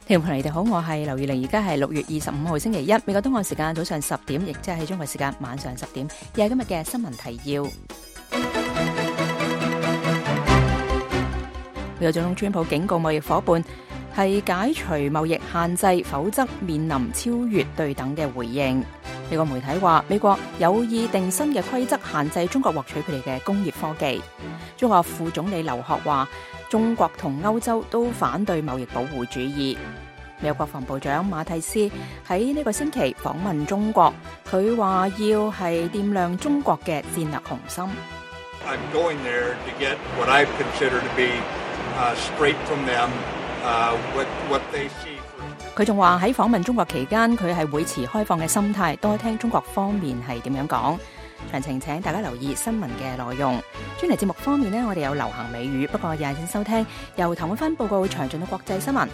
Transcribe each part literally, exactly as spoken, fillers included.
聽眾朋友，你哋好，我係劉月玲，而家係六月二十五號星期一，美國東岸時間早上十點，亦即係中國時間晚上十點，又係今日嘅新聞提要。美國總統川普警告貿易夥伴係解除貿易限制，否則面臨超越對等嘅回應。美國媒體話，美國有意定新嘅規則限制中國獲取佢哋嘅工業科技。中國副總理劉鶴話，中國同歐洲都反對貿易保護主義。美國國防部長馬蒂斯喺呢個星期訪問中國，佢話要係掂量中國嘅戰略雄心。 I'm going there to get what I consider to be uh, straight from them, uh, what what they see. 佢仲話喺訪問中國期間，佢係會持開放嘅心態，多聽中國方面係點樣講。詳情請大家留意新聞嘅內容。專題節目方面呢，我哋有流行美語，不過也請收聽由譚永芬報告詳盡嘅國際新聞。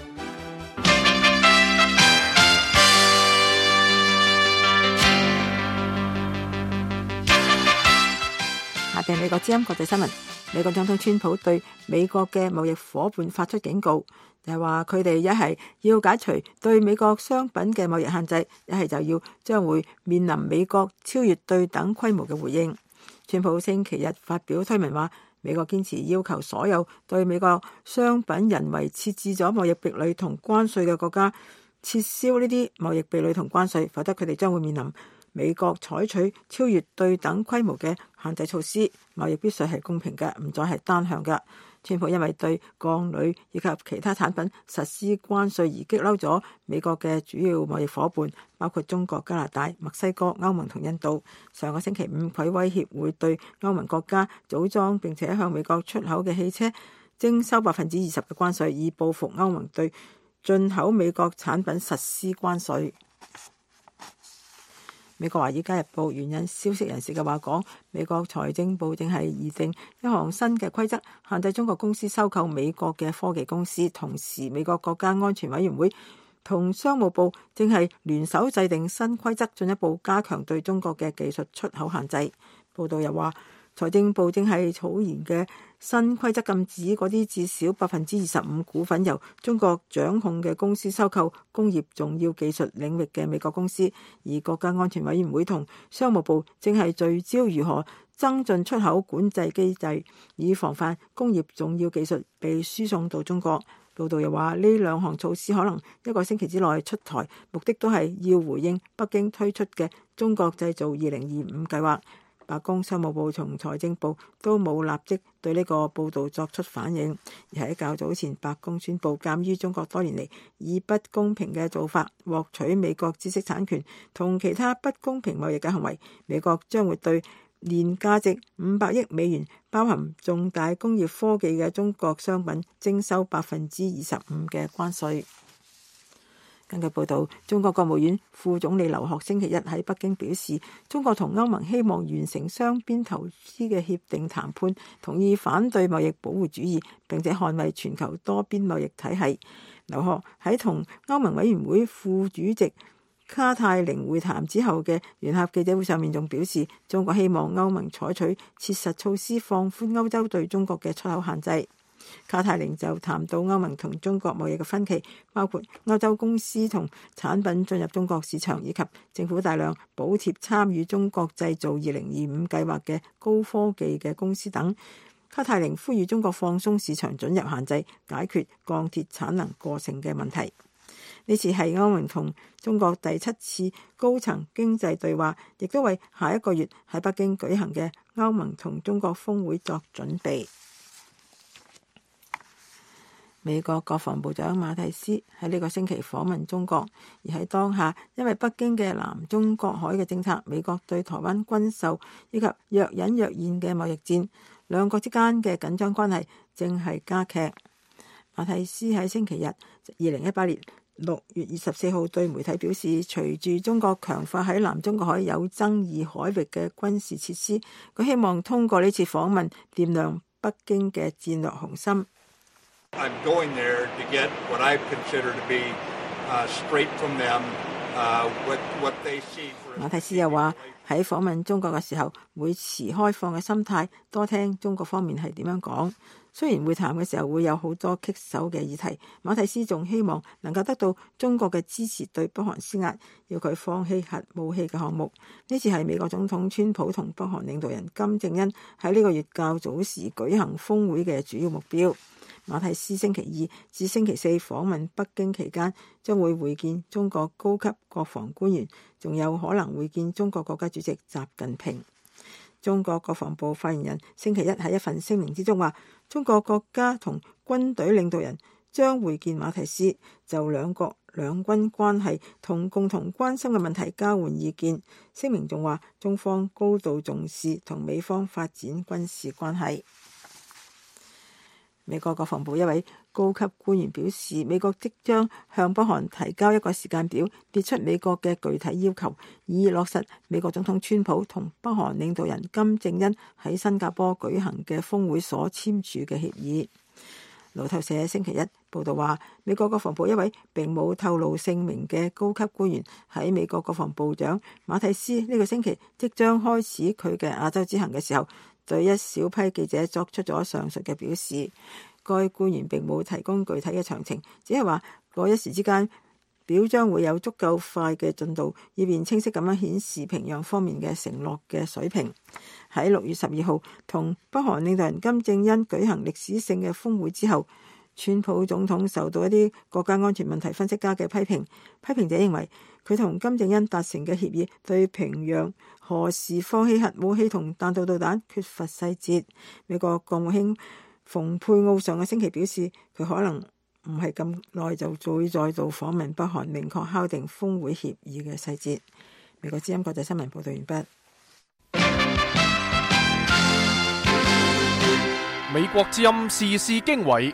下邊美國之音國際新聞，美國總統川普對美國嘅貿易夥伴發出警告，就係話佢哋一係要解除對美國商品嘅貿易限制，一係就要將會面臨美國超越對等規模嘅回應。川普星期日發表推文話，美國堅持要求所有對美國商品人為設置咗貿易壁壘同關稅嘅國家撤銷呢啲貿易壁壘同關稅，否則佢哋將會面臨美國採取超越對等規模嘅限制措施。貿易必須係公平嘅，唔再係單向嘅。川普因為對鋼鋁以及其他產品實施關稅而激嬲咗美國嘅主要貿易夥伴，包括中國、加拿大、墨西哥、歐盟同印度。上個星期五，佢威脅會對歐盟國家組裝並且向美國出口嘅汽車徵收百分之二十嘅關稅，以報復歐盟對進口美國產品實施關稅。美國華爾街日報援引消息人士嘅話講，美國財政部正係擬定一項新嘅規則，限制中國公司收購美國嘅科技公司。同時，美國國家安全委員會同商務部正係聯手制定新規則，進一步加強對中國嘅技術出口限制。報道又話，財政部正係草研嘅新規則，禁止嗰啲至少百分之二十五股份由中國掌控嘅公司收購工業重要技術領域嘅美國公司，而國家安全委員會同商務部正係聚焦如何增進出口管制機制，以防範工業重要技術被輸送到中國。報道又話，呢兩項措施可能一個星期之內出台，目的都係要回應北京推出嘅中國製造二零二五計劃。白宮、商務部同財政部都冇立即對呢個報導作出反應，而喺較早前，白宮宣布，鑑於中國多年嚟以不公平嘅做法獲取美國知識產權同其他不公平貿易嘅行為，美國將會對年價值五百億美元、包含重大工業科技嘅中國商品徵收百分之二十五嘅關稅。根據報道，中國國務院副總理劉鶴星期一喺北京表示，中國同歐盟希望完成雙邊投資嘅協定談判，同意反對貿易保護主義，並且捍衛全球多邊貿易體系。劉鶴喺同歐盟委員會副主席卡泰寧會談之後嘅聯合記者會上面仲表示，中國希望歐盟採取切實措施放寬歐洲對中國嘅出口限制。卡泰寧就談到歐盟同中國貿易嘅分歧，包括歐洲公司同產品進入中國市場，以及政府大量補貼參與中國製造二零二五計劃嘅高科技嘅公司等。卡泰寧呼籲中國放鬆市場准入限制，解決鋼鐵產能過剩嘅問題。呢次係歐盟同中國第七次高層經濟對話，亦都為下一個月喺北京舉行嘅歐盟同中國峰會作準備。美國國防部長馬蒂斯喺呢個星期訪問中國，而喺當下，因為北京嘅南中國海嘅政策、美國對台灣軍售以及若隱若現嘅貿易戰，兩國之間嘅緊張關係正係加劇。馬蒂斯喺星期日，二零一八年六月二十四號對媒體表示，隨住中國強化喺南中國海有爭議海域嘅軍事設施，佢希望通過呢次訪問掂量北京嘅戰略雄心。 I'm going there to get what I consider to be uh, straight from them, uh, what what they see. 馬蒂斯又話： 喺訪問中國嘅時候會持開放嘅心態，多聽中國方面係點樣講。雖然會談嘅時候會有好多棘手嘅議題，馬蒂斯仲希望能夠得到中國嘅支持，對北韓施壓，要佢放棄核武器嘅項目。呢次係美國總統川普同北韓領導人金正恩喺呢個月較早時舉行峰會嘅主要目標。馬蒂斯星期二至星期四訪問北京期間，將會會見中國高級國防官員，仲有可能會見中國國家主席習近平。中國國防部發言人星期一喺一份聲明之中話，中國國家同軍隊領導人將會見馬蒂斯，就兩國兩軍關係同共同關心嘅問題交換意見。聲明仲話，中方高度重視同美方發展軍事關係。美國國防部一位高級官員表示，美國即將向北韓提交一個時間表，列出美國嘅具體要求，以落實美國總統川普同北韓領導人金正恩喺新加坡舉行嘅峰會所簽署嘅協議。路透社星期一報道話，美國國防部一位並冇透露姓名嘅高級官員喺美國國防部長馬蒂斯呢個星期即將開始佢嘅亞洲之行嘅時候，對一小批記者作出咗上述嘅表示。該官員並冇提供具體嘅詳情，只係話嗰一時之間表將會有足夠快嘅進度，以便清晰咁樣顯示平壤方面嘅承諾嘅水平。喺六月十二號同北韓領導人金正恩舉行歷史性嘅峰會之後，川普總統受到一啲國家安全問題分析家嘅批評。批評者認為佢同金正恩達成嘅協議對平壤何時放棄核武器同彈道導彈缺乏細節。美國國務卿蓬佩奧上個星期表示，佢可能唔係咁耐就會再度訪問北韓，明確敲定峰會協議嘅細節。美國之音國際新聞報道完畢。 美國之音時事經緯，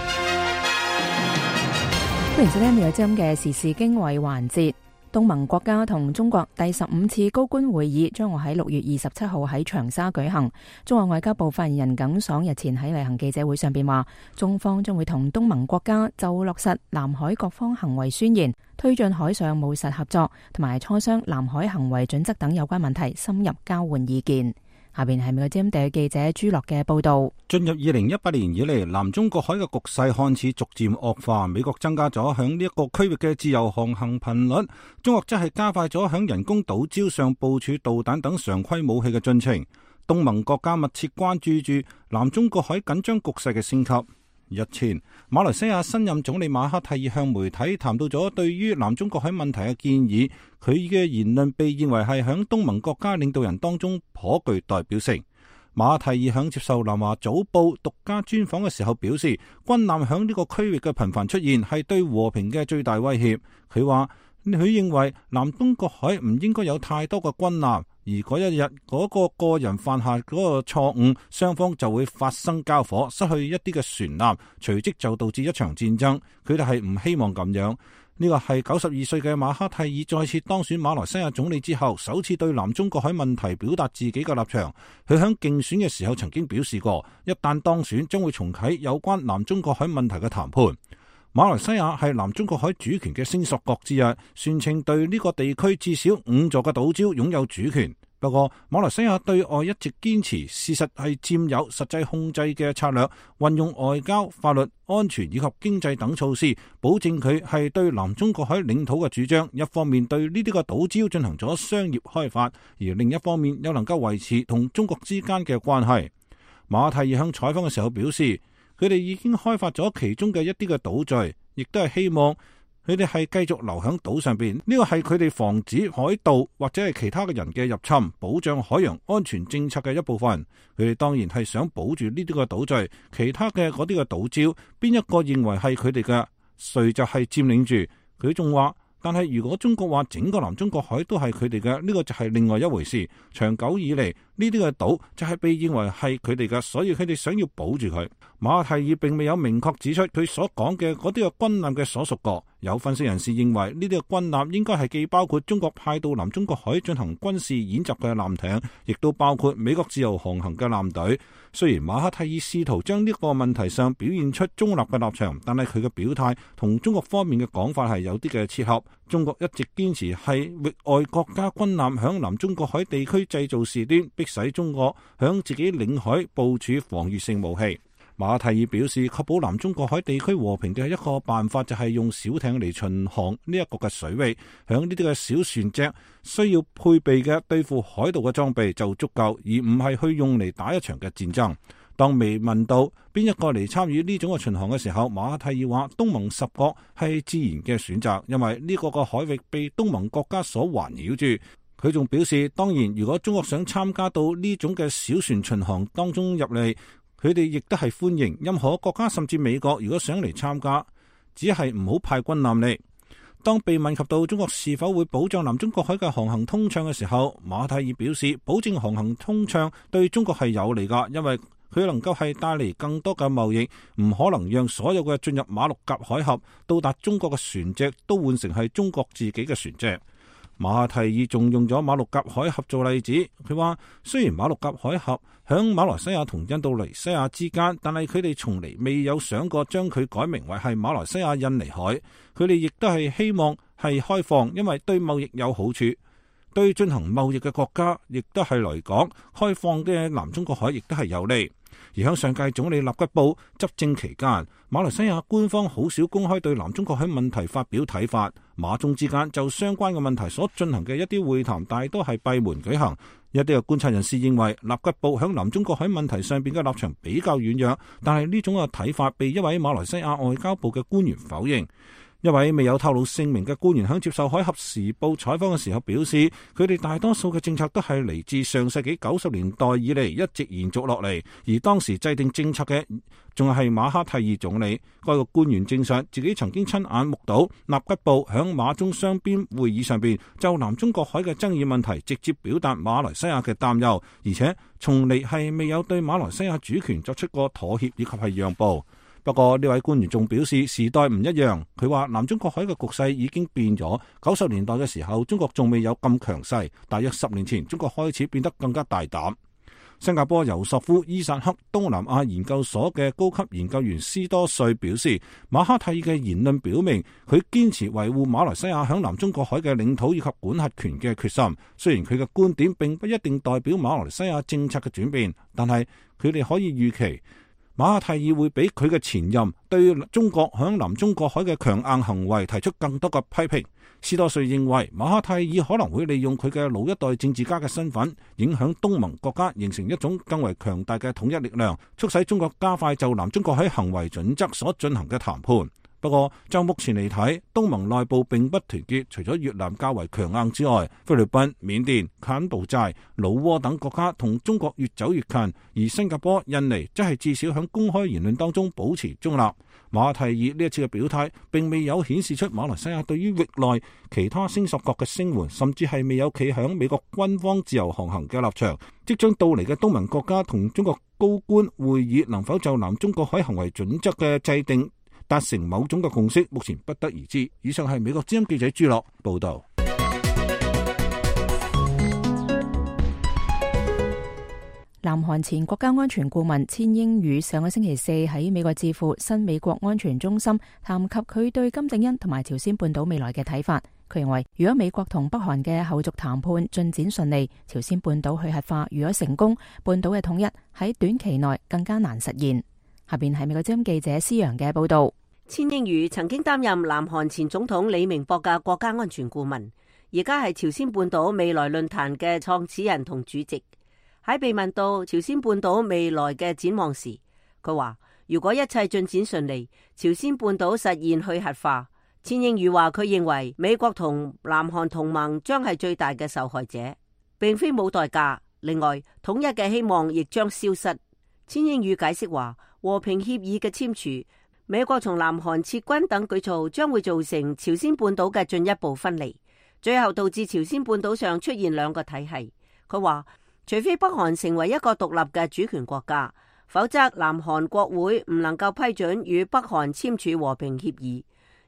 歡迎收聽美國之音嘅時事經緯環節。東盟國家同中國第十五次高官會議將會喺六月二十七號喺長沙舉行。中國外交部發言人耿爽日前喺例行記者會上邊話，中方將會同東盟國家就落實南海各方行為宣言、推進海上務實合作同埋磋商南海行為準則等有關問題深入交換意見。下邊係美國之音地記者朱樂嘅報道。 進入二零一八年以嚟，南中國海嘅局勢看似逐漸惡化，美國增加咗響呢一個區域嘅自由航行頻率，中國則係加快咗響人工島礁上部署導彈等常規武器嘅進程。東盟國家密切關注住南中國海緊張局勢嘅升級。日前，馬來西亞新任總理馬哈蒂爾向媒體談到咗對於南中國海問題嘅建議，佢嘅言論被認為係響東盟國家領導人當中頗具代表性。馬哈蒂爾響接受南華早報獨家專訪嘅時候表示，軍艦響呢個區域嘅頻繁出現係對和平嘅最大威脅。佢話佢認為南中國海唔應該有太多嘅軍艦，而嗰一日嗰個個人犯下嗰個錯誤，雙方就會發生交火，失去一啲嘅船艦，隨即就導致一場戰爭。佢哋係唔希望咁樣。呢個係九十二歲嘅馬哈蒂爾再次當選馬來西亞總理之後，首次對南中國海問題表達自己嘅立場。佢喺競選嘅時候曾經表示過，一旦當選將會重啟有關南中國海問題嘅談判。馬來西亞係南中國海主權嘅聲索國之一，宣稱對呢個地區至少五座嘅島礁擁有主權。不過，馬來西亞對外一直堅持事實係佔有實際控制嘅策略，運用外交、法律、安全以及經濟等措施，保證佢係對南中國海領土嘅主張。一方面對呢啲個島礁進行咗商業開發，而另一方面又能夠維持同中國之間嘅關係。馬哈蒂爾向採訪嘅時候表示，佢哋已經開發咗其中嘅一啲嘅島嶼，亦都係希望佢哋係繼續留喺島上邊。呢個係佢哋防止海盜或者係其他嘅人嘅入侵，保障海洋安全政策嘅一部分。佢哋當然係想保住呢啲嘅島嶼，其他嘅嗰啲嘅島礁，邊一個認為係佢哋嘅，誰就係佔領住。佢仲話，但係如果中國話整個南中國海都係佢哋嘅，呢個就係另外一回事。長久以嚟，呢啲嘅島就係被認為係佢哋嘅，所以佢哋想要保住佢。馬哈蒂爾並未有明確指出佢所講嘅嗰啲嘅軍艦嘅所屬國， 有分析人士認為，呢啲嘅軍艦應該係既包括中國派到南中國海進行軍事演習嘅艦艇，亦都包括美國自由航行嘅艦隊。雖然馬哈蒂爾試圖將呢個問題上表現出中立嘅立場，但係佢嘅表態同中國方面嘅講法係有啲嘅切合。中國一直堅持係域外國家軍艦響南中國海地區製造事端，迫使中國響自己領海部署防禦性武器。馬哈蒂爾表示，確保南中國海地區和平嘅一個辦法就係用小艇嚟巡航呢一個嘅水域，響呢啲嘅小船隻需要配備嘅對付海盜嘅裝備就足夠，而唔係去用嚟打一場嘅戰爭。當未問到邊一個嚟參與呢種嘅巡航嘅時候，馬哈蒂爾話東盟十國係自然嘅選擇，因為呢個個海域被東盟國家所環繞住。佢仲表示，當然如果中國想參加到呢種嘅小船巡航當中入嚟，佢哋亦都係歡迎任何國家，甚至美國如果想嚟參加，只係唔好派軍艦嚟。當被問及到中國是否會保障南中國海嘅航行通暢嘅時候，馬哈蒂爾表示，保證航行通暢對中國係有利㗎，因為佢能夠係帶嚟更多嘅貿易，唔可能讓所有嘅進入馬六甲海峽到達中國嘅船隻都換成係中國自己嘅船隻。馬哈蒂爾仲用咗馬六甲海峽做例子，佢話雖然馬六甲海峽響馬來西亞同印度尼西亞之間，但係佢哋從嚟未有想過將佢改名為係馬來西亞印尼海。佢哋亦都係希望係開放，因為對貿易有好處，對進行貿易嘅國家亦都係嚟講，開放嘅南中國海亦都係有利。而喺上屆總理納吉布執政期間，馬來西亞官方好少公開對南中國海問題發表睇法，馬中之間就相關嘅問題所進行嘅一啲會談大多係閉門舉行。一啲嘅觀察人士認為，納吉布喺南中國海問題上邊嘅立場比較軟弱，但係呢種嘅睇法被一位馬來西亞外交部嘅官員否認。一位未有透露姓名嘅官員喺接受《海峽時報》採訪嘅時候表示，佢哋大多數嘅政策都係嚟自上世紀九十年代以嚟一直延續落嚟，而當時制定政策嘅仲係馬哈蒂爾總理。該個官員證實自己曾經親眼目睹納吉布響馬中雙邊會議上邊就南中國海嘅爭議問題直接表達馬來西亞嘅擔憂，而且從嚟係未有對馬來西亞主權作出過妥協以及係讓步。不過呢位官員仲表示時代唔一樣，佢話南中國海嘅局勢已經變咗。九十年代嘅時候，中國仲未有咁強勢，大約十年前中國開始變得更加大膽。新加坡尤索夫伊薩克東南亞研究所嘅高級研究員斯多瑞表示，馬哈蒂爾嘅言論表明佢堅持維護馬來西亞響南中國海嘅領土以及管轄權嘅決心。雖然佢嘅觀點並不一定代表馬來西亞政策嘅轉變，但係佢哋可以預期馬哈蒂爾會比佢嘅前任對中國響南中國海嘅強硬行為提出更多嘅批評。斯多瑞認為馬哈蒂爾可能會利用佢嘅老一代政治家嘅身份，影響東盟國家，形成一種更為強大嘅統一力量，促使中國加快就南中國海行為準則所進行嘅談判。不過就目前嚟睇，東盟內部並不團結，除咗越南較為強硬之外，菲律賓、緬甸、柬埔寨、老撾等國家同中國越走越近，而新加坡、印尼則係至少喺公開言論當中保持中立。馬哈蒂爾呢一次嘅表態並未有顯示出馬來西亞對於域內其他星索國嘅聲援，甚至係未有企響美國軍方自由航行嘅立場。即將到嚟嘅東盟國家同中國高官會議能否就南中國海行為準則嘅制定達成某種嘅共識，目前不得而知。以上係美國之音記者朱樂報道。 南韓前國家安全顧問千英宇上個星期四喺美國智庫新美國安全中心談及佢對金正恩同埋朝鮮半島未來嘅睇法。佢認為，如果美國同北韓嘅後續談判進展順利，朝鮮半島去核化如果成功，半島嘅統一喺短期內更加難實現。下邊係美國之音記者施陽嘅報道。 千英宇曾經擔任南韓前總統李明博嘅國家安全顧問，而家係朝鮮半島未來論壇嘅創始人同主席。喺被問到朝鮮半島未來嘅展望時，佢話如果一切進展順利，朝鮮半島實現去核化。千英宇話佢認為美國同南韓同盟將係最大嘅受害者，並非冇代價。另外，統一嘅希望亦將消失。千英宇解釋話，和平協議嘅簽署、美國從南韓撤軍等舉措將會造成朝鮮半島嘅進一步分離，最後導致朝鮮半島上出現兩個體系。佢話，除非北韓成為一個獨立嘅主權國家，否則南韓國會唔能夠批准與北韓簽署和平協議，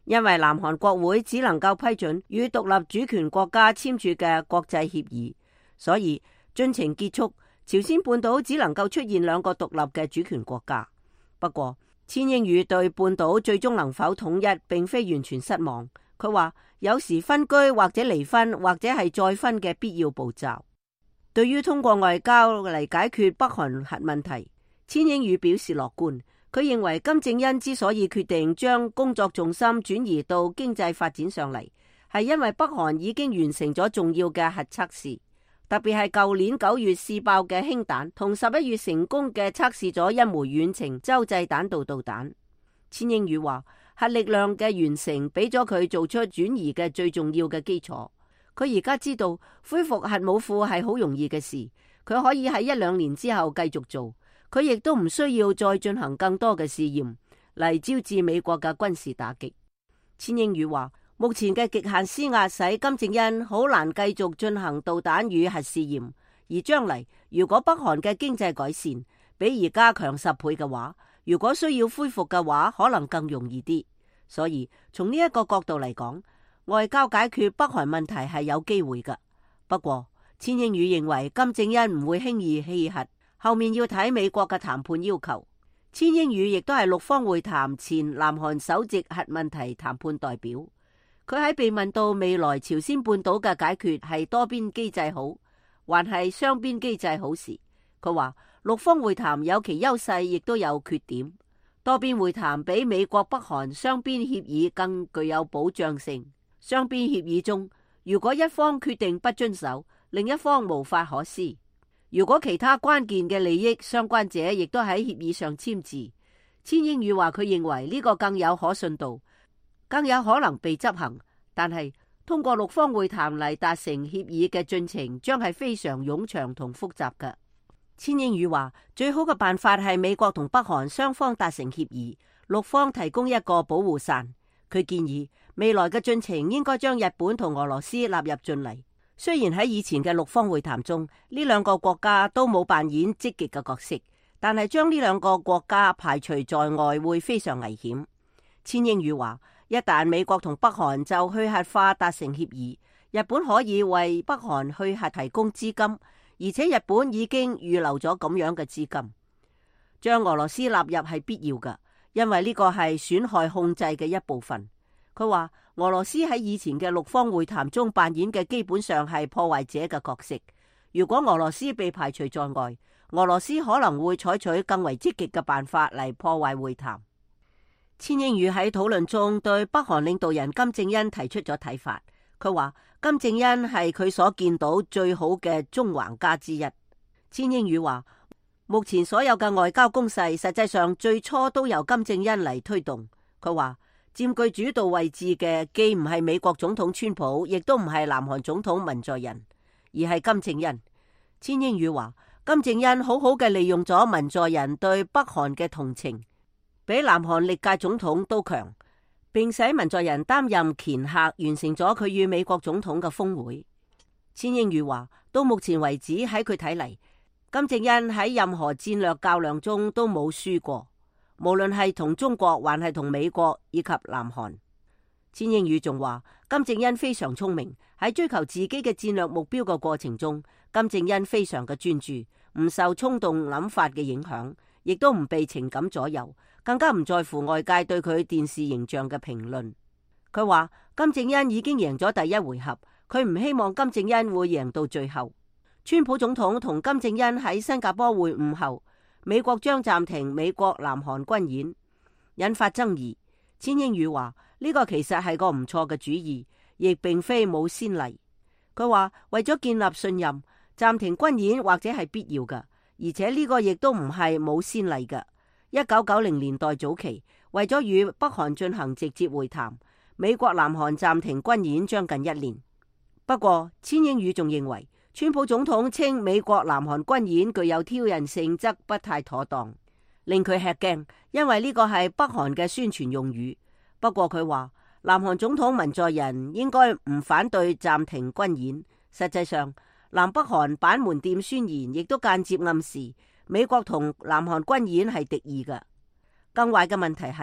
因為南韓國會只能夠批准與獨立主權國家簽署嘅國際協議，所以進程結束，朝鮮半島只能夠出現兩個獨立嘅主權國家。不過，千英宇對半島最終能否統一並非完全失望。佢話有時分居或者離婚或者係再婚嘅必要步驟。對於通過外交嚟解決北韓核問題，千英宇表示樂觀。佢認為金正恩之所以決定將工作重心轉移到經濟發展上嚟，係因為北韓已經完成咗重要嘅核測試，特別係舊年九月試爆嘅氫彈，同十一月成功嘅測試咗一枚遠程洲際彈道導彈。千英宇話，核力量嘅完成俾咗佢做出轉移嘅最重要嘅基礎。佢而家知道恢復核武庫係好容易嘅事，佢可以喺一兩年之後繼續做。佢亦都唔需要再進行更多嘅試驗嚟招致美國嘅軍事打擊。千英宇話，目前嘅極限施壓使金正恩好難繼續進行導彈與核試驗，而將嚟如果北韓嘅經濟改善比而家強十倍嘅話，如果需要恢復嘅話，可能更容易啲。所以從呢一個角度嚟講，外交解決北韓問題係有機會㗎。不過千英宇認為金正恩唔會輕易棄核。後面要睇美國嘅談判要求。千英宇亦都係六方會談前南韓首席核問題談判代表。佢喺被問到未來朝鮮半島嘅解決係多邊機制好，還係雙邊機制好時，佢話六方會談有其優勢，亦都有缺點。多邊會談比美國北韓雙邊協議更具有保障性。雙邊協議中，如果一方決定不遵守，另一方無法可施。如果其他關鍵嘅利益相關者亦都喺協議上簽字，千英宇話佢認為呢個更有可信度，更有可能被執行。但係通過六方會談嚟達成協議嘅進程將係非常冗長同複雜嘅。千英宇話最好嘅辦法係美國同北韓雙方達成協議，六方提供一個保護傘。佢建議未來嘅進程應該將日本同俄羅斯納入進嚟。雖然喺以前嘅六方會談中，呢兩個國家都冇扮演積極嘅角色，但係將呢兩個國家排除在外會非常危險。千英宇話，一旦美國同北韓就去核化達成協議，日本可以為北韓去核提供資金，而且日本已經預留咗咁樣嘅資金。將俄羅斯納入係必要嘅，因為呢個係損害控制嘅一部分。佢話俄羅斯喺以前嘅六方會談中扮演嘅基本上係破壞者嘅角色。如果俄羅斯被排除在外，俄羅斯可能會採取更為積極嘅辦法嚟破壞會談。千英宇喺討論中對北韓領導人金正恩提出咗睇法。佢話金正恩係佢所見到最好嘅縱橫家之一。千英宇話目前所有嘅外交攻勢實際上最初都由金正恩嚟推動。佢話佔據主導位置嘅既唔係美國總統川普，亦都唔係南韓總統文在寅，而係金正恩。千英宇話金正恩好好嘅利用咗文在寅對北韓嘅同情，比南韓歷屆總統都強，並使文在寅擔任掮客，完成咗佢與美國總統嘅峰會。千英宇話到目前為止，喺佢睇嚟，金正恩喺任何戰略較量中都冇輸過，無論係同中國還係同美國以及南韓。千英宇仲話金正恩非常聰明，喺追求自己嘅戰略目標嘅過程中，金正恩非常嘅專注，唔受衝動諗法嘅影響，亦都唔被情感左右，更加唔在乎外界對佢電視形象嘅評論。佢話金正恩已經贏咗第一回合，佢唔希望金正恩會贏到最後。川普總統同金正恩喺新加坡會晤後，美國將暫停美國南韓軍演，引發爭議。千英宇話呢個其實係個唔錯嘅主意，亦並非冇先例。佢話為咗建立信任，暫停軍演或者係必要嘅，而且呢個亦都唔係冇先例嘅。一九九零年代早期，為咗與北韓進行直接會談，美國南韓暫停軍演將近一年。不過千英宇仲認為川普總統稱美國南韓軍演具有挑釁性質不太妥當，令佢吃驚，因為呢個係北韓嘅宣傳用語。不過佢話南韓總統文在寅應該唔反對暫停軍演。實際上南北韓板門店宣言亦都間接暗示美國同南韓軍演係敵意嘅。更壞嘅問題係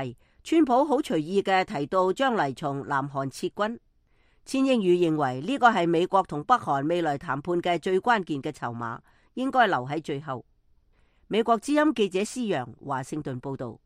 川普好隨意嘅提到將嚟從南韓撤軍。千英宇認為呢個係美國同北韓未來談判嘅最關鍵嘅籌碼，應該留喺最後。美國之音記者施陽華盛頓報道。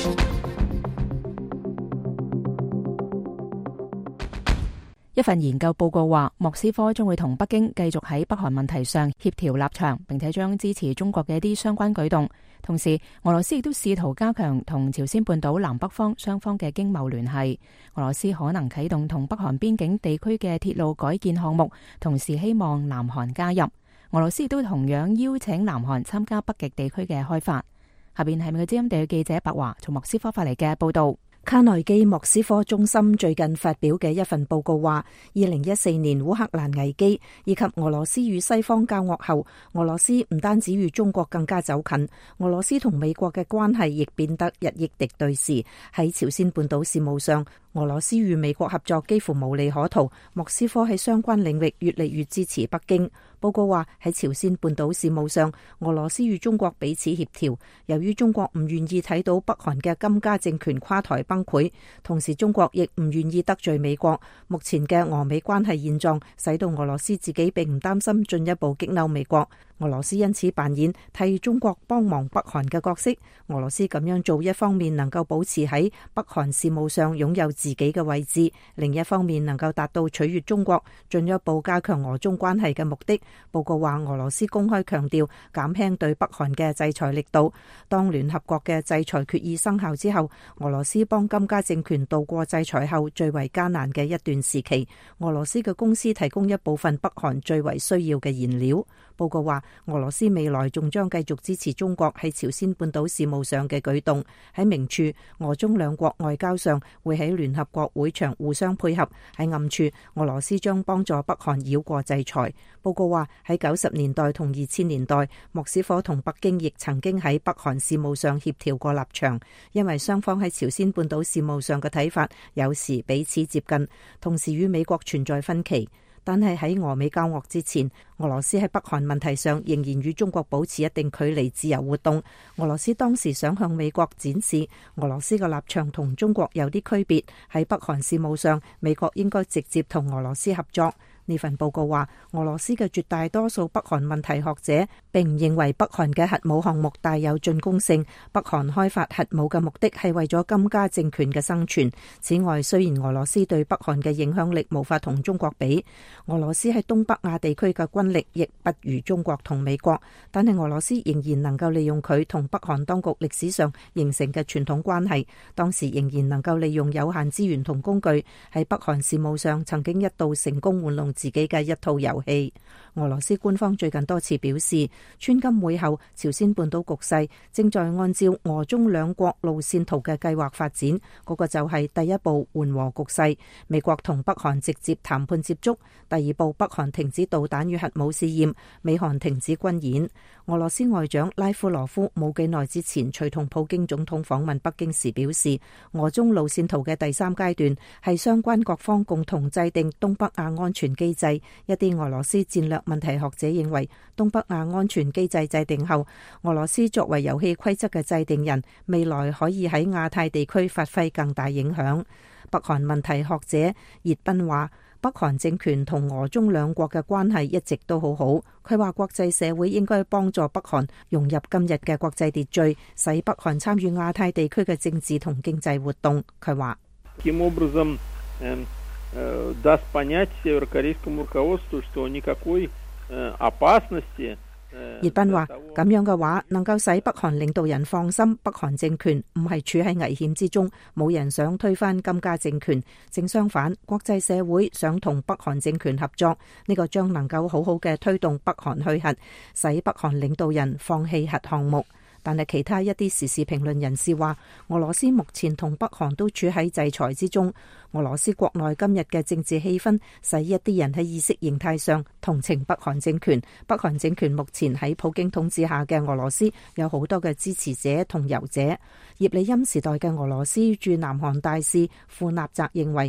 一份研究報告話，莫斯科將會同北京繼續喺北韓問題上協調立場，並且將支持中國嘅一啲相關舉動。同時，俄羅斯亦都試圖加強同朝鮮半島南北方雙方嘅經貿聯繫。俄羅斯可能啟動同北韓邊境地區嘅鐵路改建項目，同時希望南韓加入。俄羅斯亦都同樣邀請南韓參加北極地區嘅開發。下邊係美國之音地記者白華從莫斯科發嚟嘅報道。 卡內基莫斯科中心最近發表嘅一份報告話，二零一四年烏克蘭危機以及俄羅斯與西方交惡後，俄羅斯唔單止與中國更加走近，俄羅斯同美國嘅關係亦變得日益敵對時，喺朝鮮半島事務上，俄羅斯與美國合作幾乎無利可圖，莫斯科喺相關領域越嚟越支持北京。報告話喺朝鮮半島事務上，俄羅斯與中國彼此協調，由於中國唔願意睇到北韓嘅金家政權垮台崩潰，同時中國亦唔願意得罪美國。目前嘅俄美關係現狀，使到俄羅斯自己並唔擔心進一步激嬲美國。俄羅斯因此扮演替中國幫忙北韓嘅角色。俄羅斯咁樣做，一方面能夠保持喺北韓事務上擁有自己嘅位置，另一方面能夠達到取悅中國，進一步加強俄中關係嘅目的。報告話，俄羅斯公開強調減輕對北韓嘅制裁力度。當聯合國嘅制裁決議生效之後，俄羅斯幫金家政權度過制裁後最為艱難嘅一段時期。俄羅斯嘅公司提供一部分北韓最為需要嘅燃料。報告話，俄羅斯未來仲將繼續支持中國喺朝鮮半島事務上嘅舉動。喺明處，俄中兩國外交上會喺聯合國會場互相配合；喺暗處，俄羅斯將幫助北韓繞過制裁。報告話，喺九十年代同二千年代，莫斯科同北京亦曾經喺北韓事務上協調過立場，因為雙方喺朝鮮半島事務上嘅睇法有時彼此接近，同時與美國存在分歧。但係喺俄美交惡之前，俄羅斯喺北韓問題上仍然與中國保持一定距離，自由活動。俄羅斯當時想向美國展示俄羅斯嘅立場同中國有啲區別，喺北韓事務上，美國應該直接同俄羅斯合作。呢份報告話，俄羅斯嘅絕大多數北韓問題學者並唔認為北韓嘅核武項目帶有進攻性。北韓開發核武嘅目的係為咗金家政權嘅生存。此外，雖然俄羅斯對北韓嘅影響力無法同中國比，俄羅斯喺東北亞地區嘅軍力亦不如中國同美國，但係俄羅斯仍然能夠利用佢同北韓當局歷史上形成嘅傳統關係，當時仍然能夠利用有限資源同工具，喺北韓事務上曾經一度成功玩弄自己嘅一套遊戲。俄羅斯官方最近多次表示，川金會後朝鮮半島局勢正在按照俄中兩國路線圖嘅計劃發展，嗰個就係第一步緩和局勢，美國同北韓直接談判接觸；第二步北韓停止導彈與核武試驗，美韓停止軍演。俄羅斯外長拉夫羅夫冇幾耐之前隨同普京總統訪問北京時表示，俄中路線圖嘅第三階段係相關各方共同制定東北亞安全機制。一啲俄羅斯戰略問題學者認為，東北亞安全機制制定後，俄羅斯作為遊戲規則嘅制定人，未來可以喺亞太地區發揮更大影響。北韓問題學者葉斌話，北韓政權同俄中兩國嘅關係一直都好好。佢話國際社會應該幫助北韓融入今日嘅國際秩序，使北韓參與亞太地區嘅政治同經濟活動。佢話 даст понять северокорейскому руководству, что никакой опасности。 葉斌話，咁樣嘅話能夠使北韓領導人放心，北韓政權唔係處喺危險之中，冇人想推翻金家政權，正相反，國際社會想同北韓政權合作，呢個將能夠好好嘅推動北韓去核，使北韓領導人放棄核項目。但係其他一啲時事評論人士話，俄羅斯目前同北韓都處喺制裁之中。俄羅斯國內今日嘅政治氣氛，使一啲人喺意識形態上同情北韓政權。北韓政權目前喺普京統治下嘅俄羅斯有好多嘅支持者同遊者。葉利欽時代嘅俄羅斯駐南韓大使庫納澤認為，北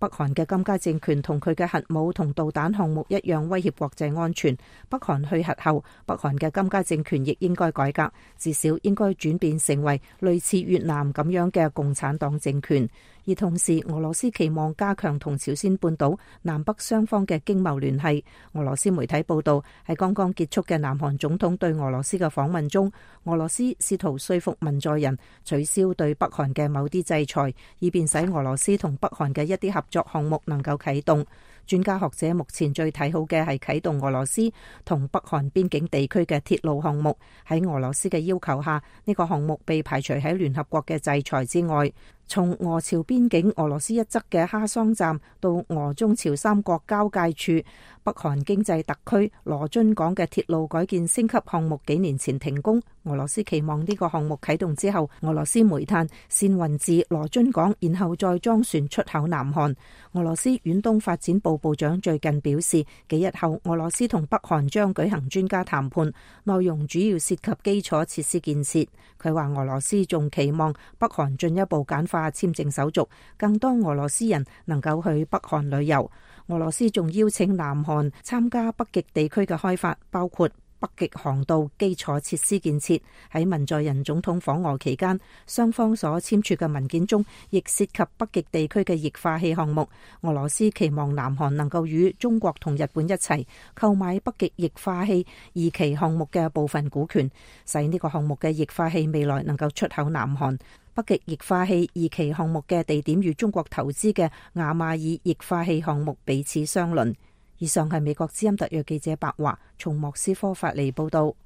北韓嘅金家政權同佢嘅核武同導彈項目一樣威脅國際安全。北韓去核後，北韓嘅金家政權亦應該改革，至少應該轉變成為類似越南咁樣嘅共產黨政權。而同時，俄羅斯期望加強同朝鮮半島南北雙方嘅經貿聯繫。俄羅斯媒體報道，喺剛剛結束嘅南韓總統對俄羅斯嘅訪問中，俄羅斯試圖說服文在寅取消對北韓嘅某啲制裁，以便使俄羅斯同北韓嘅一啲合作項目能夠啟動。專家學者目前最睇好嘅係啟動俄羅斯同北韓邊境地區嘅鐵路項目。喺俄羅斯嘅要求下，呢個項目被排除喺聯合國嘅制裁之外。從俄朝邊境俄羅斯一側嘅哈桑站到俄中朝三國交界處北韓經濟特區羅津港嘅鐵路改建升級項目幾年前停工，俄羅斯期望呢個項目啟動之後，俄羅斯煤炭先運至羅津港，然後再裝船出口南韓。俄羅斯遠東發展部部長最近表示，幾日後俄羅斯同北韓將舉行專家談判，內容主要涉及基礎設施建設。佢話俄羅斯仲期望北韓進一步簡化簽證手續，更多俄羅斯人能夠去北韓旅遊。俄羅斯仲邀請南韓參加北極地區嘅開發，包括北極航道基礎設施建設。喺文在寅總統訪俄期間，雙方所簽署嘅文件中亦涉及北極地區嘅液化氣項目。俄羅斯期望南韓能夠與中國同日本一齊購買北極液化氣二期項目嘅部分股權，使呢個項目嘅液化氣未來能夠出口南韓。北極液化氣二期項目嘅地點與中國投資嘅亞馬爾液化氣項目彼此相鄰。以上係美國之音特約記者白華從莫斯科發嚟報道。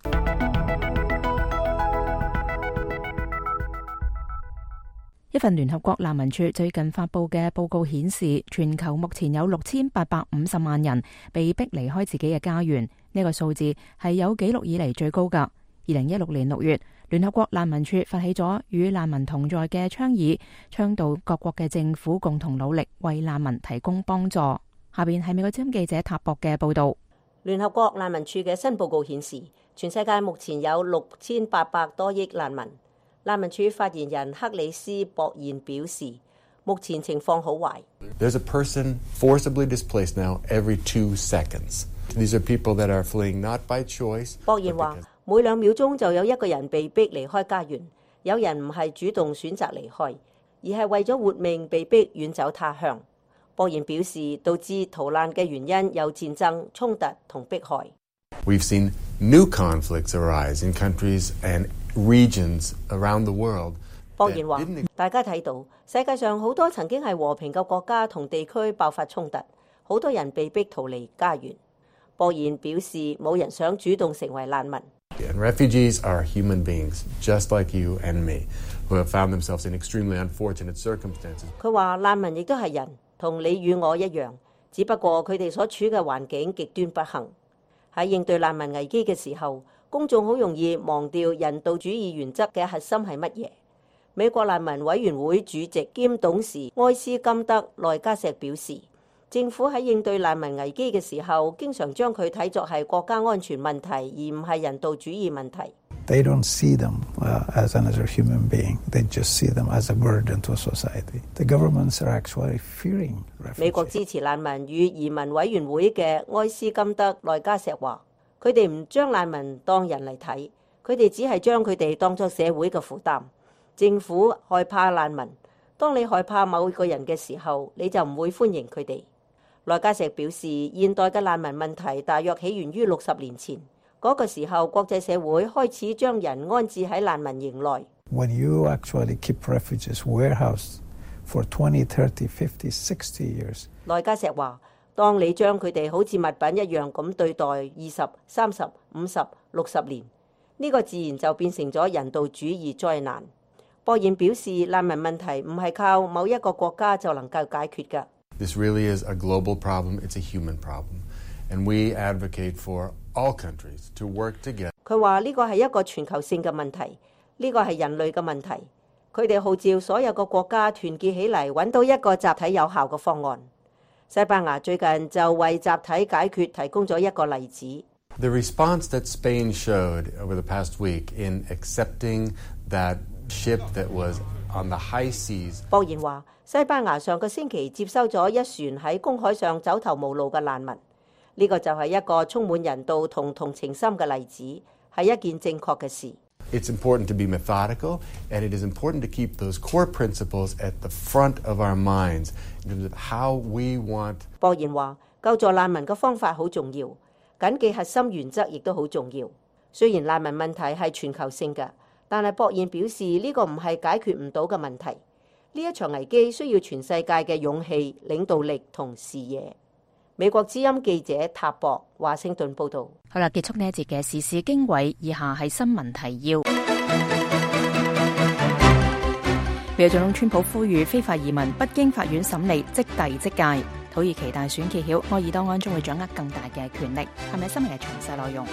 一份聯合國難民署最近發布嘅報告顯示，全球目前有六千八百五十萬人被逼離開自己嘅家園，呢個數字係有紀錄以嚟最高㗎。二零一六年六月，聯合國難民署發起咗與難民同在嘅倡議，倡導各國嘅政府共同努力為難民提供幫助。下邊係美國之音記者塔博嘅報道。 聯合國難民署嘅新報告顯示，全世界目前有六千八百多億難民。難民署發言人克里斯博彥表示，目前情況好壞。 There's a person forcibly displaced now every two seconds. These are people that are fleeing not by choice. 博彥話，每兩秒鐘就有一個人被逼離開家園，有人唔係主動選擇離開，而係為咗活命被逼遠走他鄉。博彥表示，導致逃難嘅原因有戰爭、衝突同迫害。 We've seen new conflicts arise in countries and regions around the world. 博彥話，大家睇到世界上好多曾經係和平嘅國家同地區爆發衝突，好多人被逼逃離家園。博彥表示，冇人想主動成為難民。 And refugees are human beings, just like you and me, who have found themselves in extremely unfortunate circumstances. 佢話難民亦都係人，同你與我一樣，只不過佢哋所處嘅環境極端不幸。喺應對難民危機嘅時候，公眾好容易忘掉人道主義原則嘅核心係乜嘢。美國難民委員會主席兼董事埃斯金德內加石表示，政府喺應對難民危機嘅時候，經常將佢睇作係國家安全問題，而唔係人道主義問題。 They don't see them uh, as another human being. They just see them as a burden to society. The governments are actually fearing refugees. 美國支持難民與移民委員會嘅埃斯金德內加石話，佢哋唔將難民當人嚟睇，佢哋只係將佢哋當作社會嘅負擔。政府害怕難民，當你害怕某個人嘅時候，你就唔會歡迎佢哋。內加石表示，現代嘅難民問題大約起源於六十年前。嗰個時候，國際社會開始將人安置喺難民營內。 When you actually keep refugees warehoused for twenty, thirty, fifty, sixty years， 內加石話，當你將佢哋好似物品一樣咁對待二十、三十、五十、六十年，呢個自然就變成咗人道主義災難。博彥表示，難民問題唔係靠某一個國家就能夠解決㗎。 This really is a global problem. It's a human problem. And we advocate for all countries to work together. 佢話呢個係一個全球性嘅問題，呢個係人類嘅問題。佢哋號召所有嘅國家團結起嚟，揾到一個集體有效嘅方案。西班牙最近就為集體解決提供咗一個例子。 The response that Spain showed over the past week in accepting that ship that was on the high seas。 博言話，西班牙上個星期接收咗一船喺公海上走投無路嘅難民，呢個就係一個充滿人道同同情心嘅例子，係一件正確嘅事。 It's important to be methodical, and it is important to keep those core principles at the front of our minds in terms of how we want。 博言話，救助難民嘅方法好重要，謹記核心原則亦都好重要。雖然難民問題係全球性嘅，但係博言表示呢個唔係解決唔到嘅問題。呢一場危機需要全世界嘅勇氣、領導力同視野。美國之音記者塔博華盛頓報道。 好啦，結束呢一節嘅時事經緯，以下係新聞提要。美國總統川普呼籲非法移民不經法院審理即遞即解。土耳其大選揭曉，埃爾多安將會掌握更大嘅權力。係咪新聞嘅詳細內容？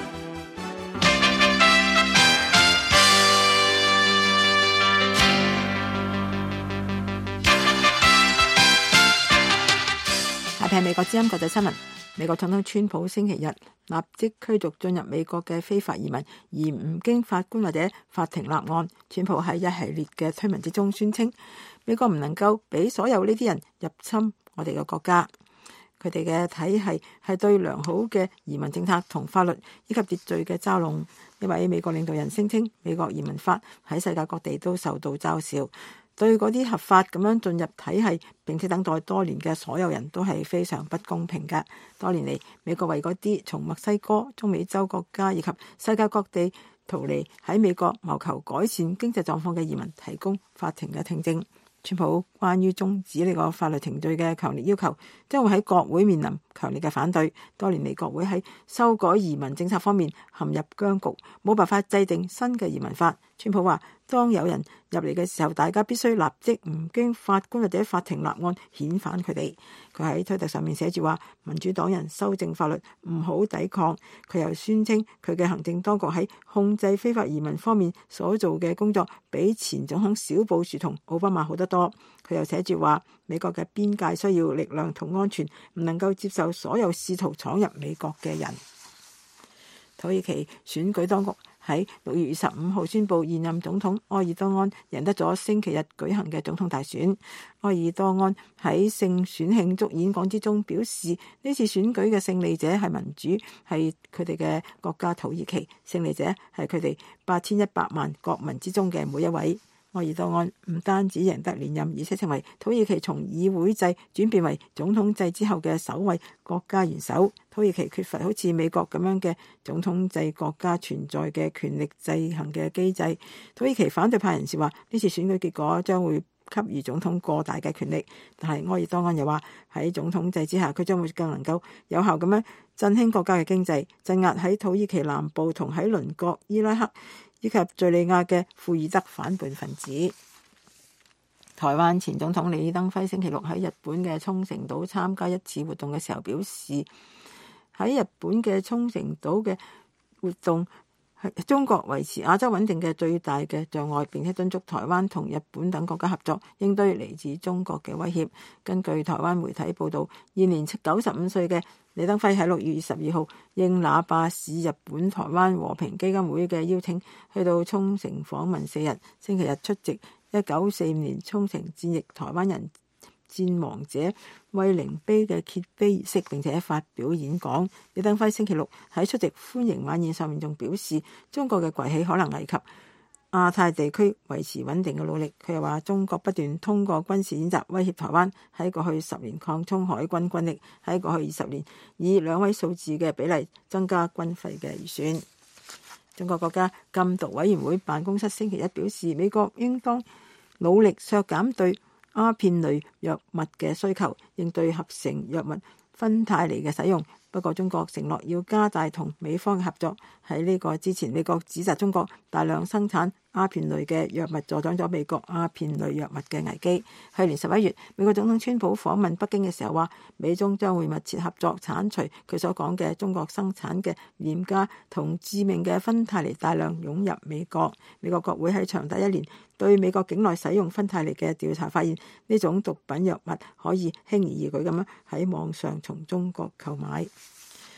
下邊係美國之音國際新聞。美國總統川普星期日立即驅逐進入美國嘅非法移民，而唔經法官或者法庭立案。川普喺一系列嘅推文之中宣稱，美國唔能夠俾所有呢啲人入侵我哋嘅國家。佢哋嘅體系係對良好嘅移民政策同法律以及秩序嘅嘲弄。一位美國領導人聲稱，美國移民法喺世界各地都受到嘲笑，對嗰啲合法咁樣進入體系並且等待多年嘅所有人都係非常不公平嘅。多年嚟，美國為嗰啲從墨西哥、中美洲國家以及世界各地逃離喺美國謀求改善經濟狀況嘅移民提供法庭嘅聽證。川普關於終止呢個法律程序嘅強烈要求，將會喺國會面臨強烈嘅反對。多年嚟，國會喺修改移民政策方面陷入僵局，冇辦法制定新嘅移民法。川普話，當有人入嚟嘅時候，大家必須立即唔經法官或者法庭立案遣返佢哋。佢喺推特上面寫住話，民主黨人修正法律唔好抵抗。佢又宣稱佢嘅行政當局喺控制非法移民方面所做嘅工作比前總統小布殊同奧巴馬好得多。佢又寫住話，美國嘅邊界需要力量同安全，唔能夠接受所有試圖闖入美國嘅人。土耳其選舉當局喺六月二十五號宣布現任總統埃爾多安贏得咗星期日舉行嘅總統大選。埃爾多安喺勝選慶祝演講之中表示，呢次選舉嘅勝利者係民主，係佢哋嘅國家土耳其，勝利者係佢哋八千一百萬國民之中嘅每一位。埃爾多安唔單止贏得連任，而且成為土耳其從議會制轉變為總統制之後嘅首位國家元首。土耳其缺乏好似美國咁樣嘅總統制國家存在嘅權力制衡嘅機制。土耳其反對派人士話，呢次選舉結果將會給予總統過大嘅權力，但係埃爾多安又話喺總統制之下，佢將會更能夠有效咁樣振興國家嘅經濟，鎮壓喺土耳其南部同喺鄰國伊拉克以及敘利亞嘅庫爾德反叛分子。台灣前總統李登輝星期六喺日本嘅沖繩島參加一次活動嘅時候表示，喺日本嘅沖繩島嘅活動係中國維持亞洲穩定嘅最大嘅障礙，並且敦促台灣同日本等國家合作應對嚟自中國嘅威脅。根據台灣媒體報道，現年九十五歲嘅李登輝喺六月二十二號應那霸市日本台灣和平基金會嘅邀請，去到沖繩訪問四日。星期日出席一九四五年沖繩戰役台灣人戰亡者慰靈碑嘅揭碑儀式，並且發表演講。李登輝星期六喺出席歡迎晚宴上面仲表示，中國嘅崛起可能危及亞太地區維持穩定嘅努力。佢又話，中國不斷通過軍事演習威脅台灣，喺過去十年擴充海軍軍力，喺過去二十年以兩位數字嘅比例增加軍費嘅預算。中國國家禁毒委員會辦公室星期一表示，美國應當努力削減對鴉片類藥物嘅需求，應對合成藥物芬太尼嘅使用。不過中國承諾要加大同美方嘅合作。喺呢個之前，美國指責中國大量生產鴉片類嘅藥物，助長咗美國鴉片類藥物嘅危機。去年十一月，美國總統川普訪問北京嘅時候話，美中將會密切合作，剷除佢所講嘅中國生產嘅廉價同致命嘅芬太尼大量湧入美國。美國國會喺長達一年對美國境內使用芬太尼嘅調查發現，呢種毒品藥物可以輕而易舉咁樣喺網上從中國購買。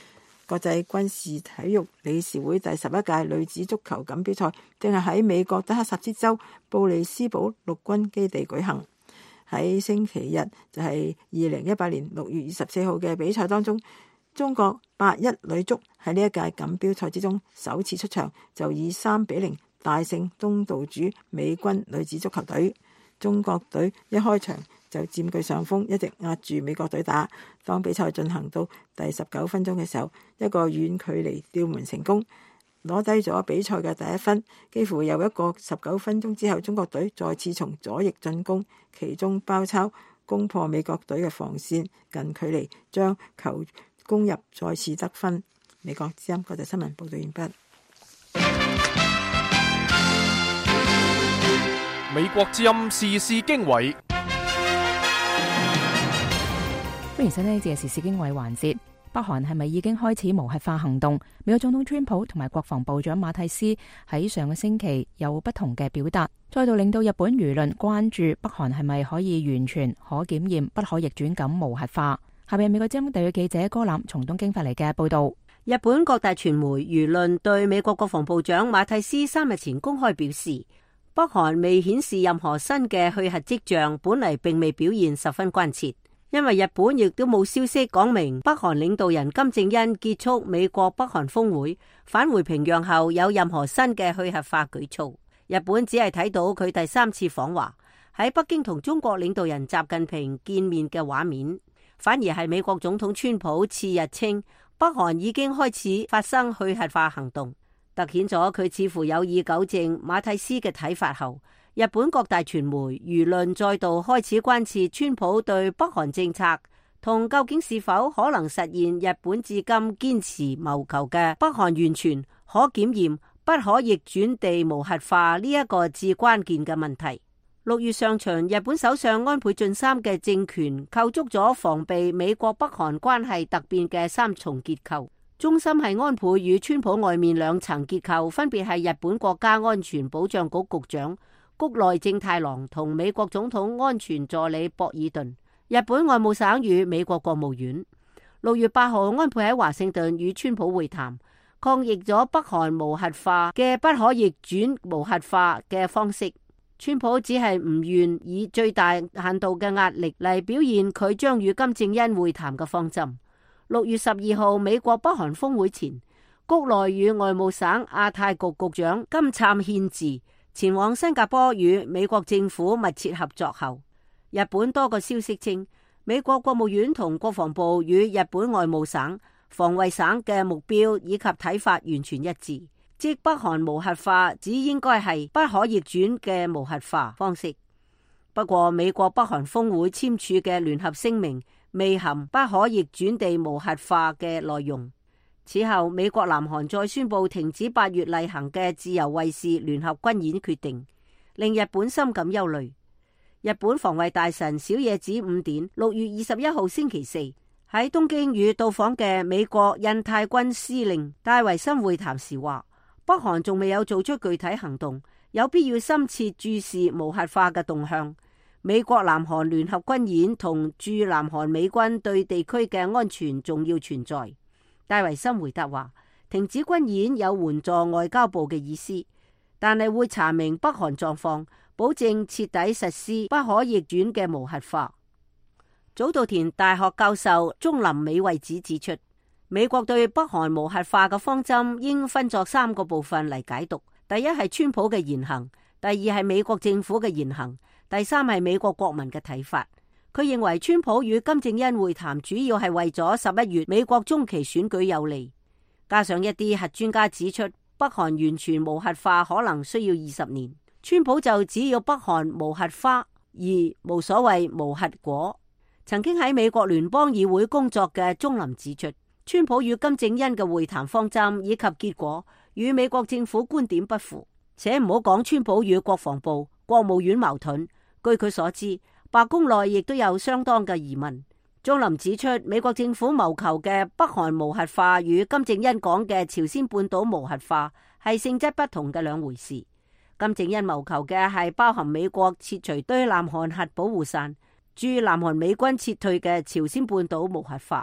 國際軍事體育理事會第十一屆女子足球錦標賽正係喺美國德克薩斯州布里斯堡陸軍基地舉行。喺星期日就係二零一八年六月二十四號嘅比賽當中，中國八一女足喺呢一屆錦標賽之中首次出場，就以三比零大勝東道主美軍女子足球隊。中國隊一開場就佔據上風，一直壓住美國隊打。當比賽進行到第十九分鐘嘅時候，一個遠距離吊門成功，攞低咗比賽嘅第一分。幾乎有一個十九分鐘之後，中國隊再次從左翼進攻，其中包抄攻破美國隊嘅防線，近距離將球攻入，再次得分。美國之音國際新聞報道完畢。 美國之音時事經緯， 歡迎收聽呢節時事經緯環節。北韓係咪已經開始無核化行動？美國總統川普同埋國防部長馬蒂斯喺上個星期有不同嘅表達，再度令到日本輿論關注北韓係咪可以完全可檢驗、不可逆轉咁無核化。下邊美國之音特約記者戈覽從東京發嚟嘅報道。 日本各大傳媒輿論對美國國防部長馬蒂斯三日前公開表示，北韓未顯示任何新嘅去核跡象，本嚟並未表現十分關切，因為日本亦都冇消息講明北韓領導人金正恩結束美國北韓峰會返回平壤後有任何新嘅去核化舉措。日本只係睇到佢第三次訪華喺北京同中國領導人習近平見面嘅畫面，反而係美國總統川普次日稱北韓已經開始發生去核化行動，凸顯咗佢似乎有意糾正馬蒂斯嘅睇法後，日本各大傳媒輿論再度開始關切川普對北韓政策同究竟是否可能實現日本至今堅持謀求嘅北韓完全可檢驗、不可逆轉地無核化呢一個至關鍵嘅問題。六月上旬，日本首相安倍晉三嘅政權構築咗防備美國北韓關係突變嘅三重結構。中心係安倍與川普外面兩層結構，分別係日本國家安全保障局局長谷內正太郎同美國總統安全助理博爾頓。日本外務省與美國國務院。六月八號，安倍喺華盛頓與川普會談，抗議咗北韓無核化嘅不可逆轉無核化嘅方式。川普只係唔願以最大限度嘅壓力嚟表現佢將與金正恩會談嘅方針。六月十二號，美國北韓峰會前，谷內與外務省亞太局局長金燦憲治前往新加坡與美國政府密切合作後，日本多個消息稱，美國國務院同國防部與日本外務省、防衛省嘅目標以及睇法完全一致，即北韓無核化只應該係不可逆轉嘅無核化方式。不過，美國北韓峰會簽署嘅聯合聲明未含不可逆轉地無核化嘅內容。此後，美國南韓再宣布停止八月例行嘅自由衛士聯合軍演決定，令日本深感憂慮。日本防衛大臣小野寺五典六月二十一號星期四喺東京與到訪嘅美國印太軍司令戴維森會談時話，北韓仲未有做出具體行動，有必要深切注視無核化嘅動向。美國南韓聯合軍演同駐南韓美軍對地區嘅安全重要存在。戴維森回答話，停止軍演有援助外交部嘅意思，但係會查明北韓狀況，保證徹底實施不可逆轉嘅無核化。早稻田大學教授中林美惠子指出，美國對北韓無核化嘅方針應分作三個部分嚟解讀。第一係川普嘅言行，第二係美國政府嘅言行，第三係美國國民嘅睇法。佢認為川普與金正恩會談主要係為咗十一月美國中期選舉有利，加上一啲核專家指出北韓完全無核化可能需要二十年，川普就只要北韓無核化而無所謂無核果。曾經喺美國聯邦議會工作嘅鍾林指出，川普與金正恩嘅會談方針以及結果與美國政府觀點不符，且唔好講川普與國防部、國務院矛盾，據佢所知，白宮內亦都有相當嘅疑問。鍾林指出，美國政府謀求嘅北韓無核化與金正恩講嘅朝鮮半島無核化係性質不同嘅兩回事。金正恩謀求嘅係包含美國撤除對南韓核保護傘、駐南韓美軍撤退嘅朝鮮半島無核化。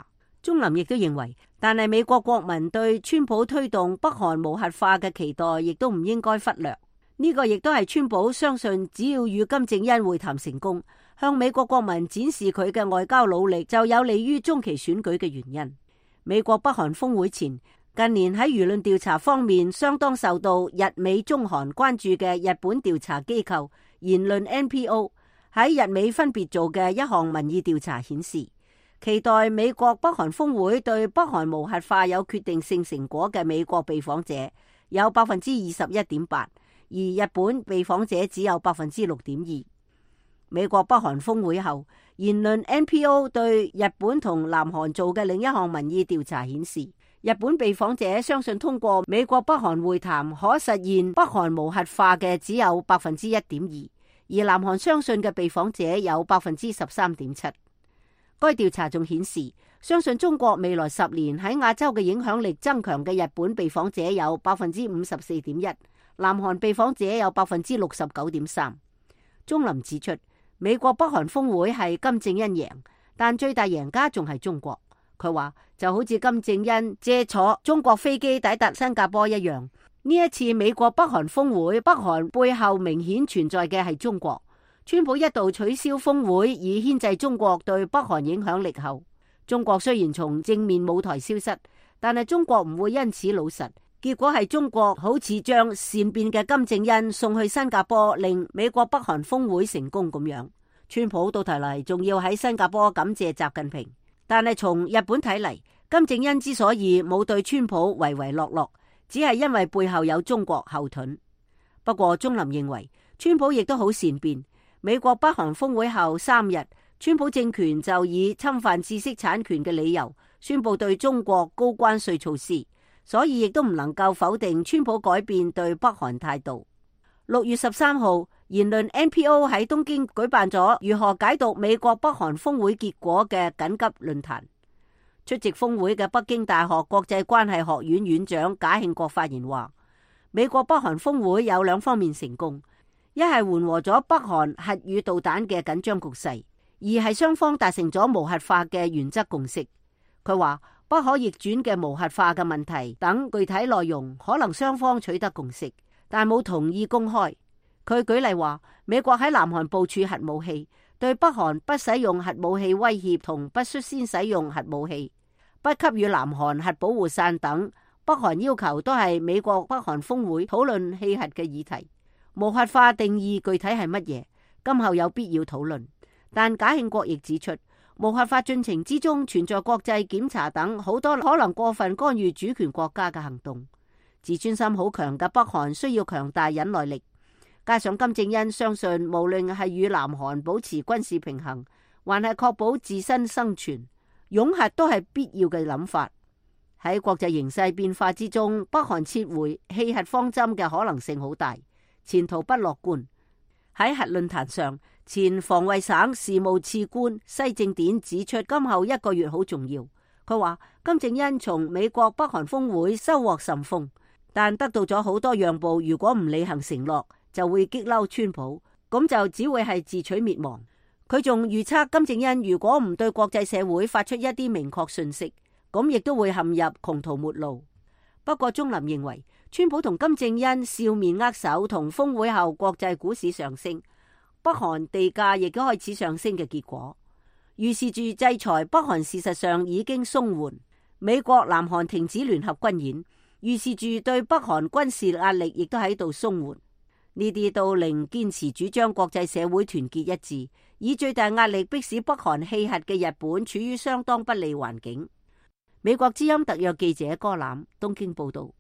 鍾林亦都認為，但係美國國民對川普推動北韓無核化嘅期待，亦都唔應該忽略。呢個亦都係川普相信，只要與金正恩會談成功，向美國國民展示佢嘅外交努力，就有利於中期選舉嘅原因。美國北韓峰會前，近年喺輿論調查方面相當受到日美中韓關注嘅日本調查機構言論 N P O 喺日美分別做嘅一項民意調查顯示，期待美國北韓峰會對北韓無核化有決定性成果嘅美國被訪者有百分之二十一點八，而日本被訪者只有百分之六點二。美國北韓峰會後，言論 N P O 對日本同南韓做嘅另一項民意調查顯示，日本被訪者相信通過美國北韓會談可實現北韓無核化嘅只有百分之一點二，而南韓相信嘅被訪者有百分之十三點七。該調查仲顯示，相信中國未來十年喺亞洲嘅影響力增強嘅日本被訪者有百分之五十四點一，南韓被訪者有百分之六十九點三。鍾林指出，美國北韓峰會係金正恩贏，但最大贏家仲係中國。佢話就好似金正恩借坐中國飛機抵達新加坡一樣，呢一次美國北韓峰會，北韓背後明顯存在嘅係中國。川普一度取消峰會以牽制中國對北韓影響力後，中國雖然從正面舞台消失，但係中國唔會因此老實。結果係中國好似將善變嘅金正恩送去新加坡，令美國北韓峰會成功咁樣。川普到頭嚟仲要喺新加坡感謝習近平。但係從日本睇嚟，金正恩之所以冇對川普唯唯諾諾，只係因為背後有中國後盾。不過鍾林認為，川普亦都好善變。美國北韓峰會後三日，川普政權就以侵犯知識產權嘅理由，宣布對中國高關稅措施，所以亦都唔能夠否定川普改變對北韓態度。六月十三號，言論 N P O 喺東京舉辦咗如何解讀美國北韓峰會結果嘅緊急論壇。出席峰會嘅北京大學國際關係學院院長賈慶國發言話，美國北韓峰會有兩方面成功，一係緩和咗北韓核與導彈嘅緊張局勢，二係雙方達成咗無核化嘅原則共識。佢話不可逆轉嘅無核化嘅問題等具體內容可能雙方取得共識，但冇同意公開。佢舉例話，美國喺南韓部署核武器，對北韓不使用核武器威脅同不率先使用核武器，不給予南韓核保護傘等北韓要求，都係美國北韓峰會討論棄核嘅議題。無核化定義具體係乜嘢？今後有必要討論。但賈慶國亦指出，無核化進程之中存在國際檢查等好多可能過分干預主權國家嘅行動。自尊心好強嘅北韓需要強大忍耐力。加上金正恩相信，無論係與南韓保持軍事平衡，還係確保自身生存，擁核都係必要嘅諗法。喺國際形勢變化之中，北韓撤回棄核方針嘅可能性好大，前途不樂觀。喺核論壇上，前防衛省事務次官西正典指出，今後一個月好重要。佢話金正恩從美國北韓峰會收穫甚豐，但得到咗好多讓步，如果唔履行承諾，就會激嬲川普，咁就只會係自取滅亡。佢仲預測金正恩如果唔對國際社會發出一啲明確訊息，咁亦都會陷入窮途末路。不過鍾林認為，川普同金正恩笑面握手同峰會後國際股市上升，北韓地價亦都開始上升嘅結果，預示住制裁北韓事實上已經鬆緩。美國南韓停止聯合軍演，預示住對北韓軍事壓力亦都喺度鬆緩。呢啲都令堅持主張國際社會團結一致，以最大壓力迫使北韓棄核嘅日本處於相當不利環境。美國之音特約記者柯攬東京報道。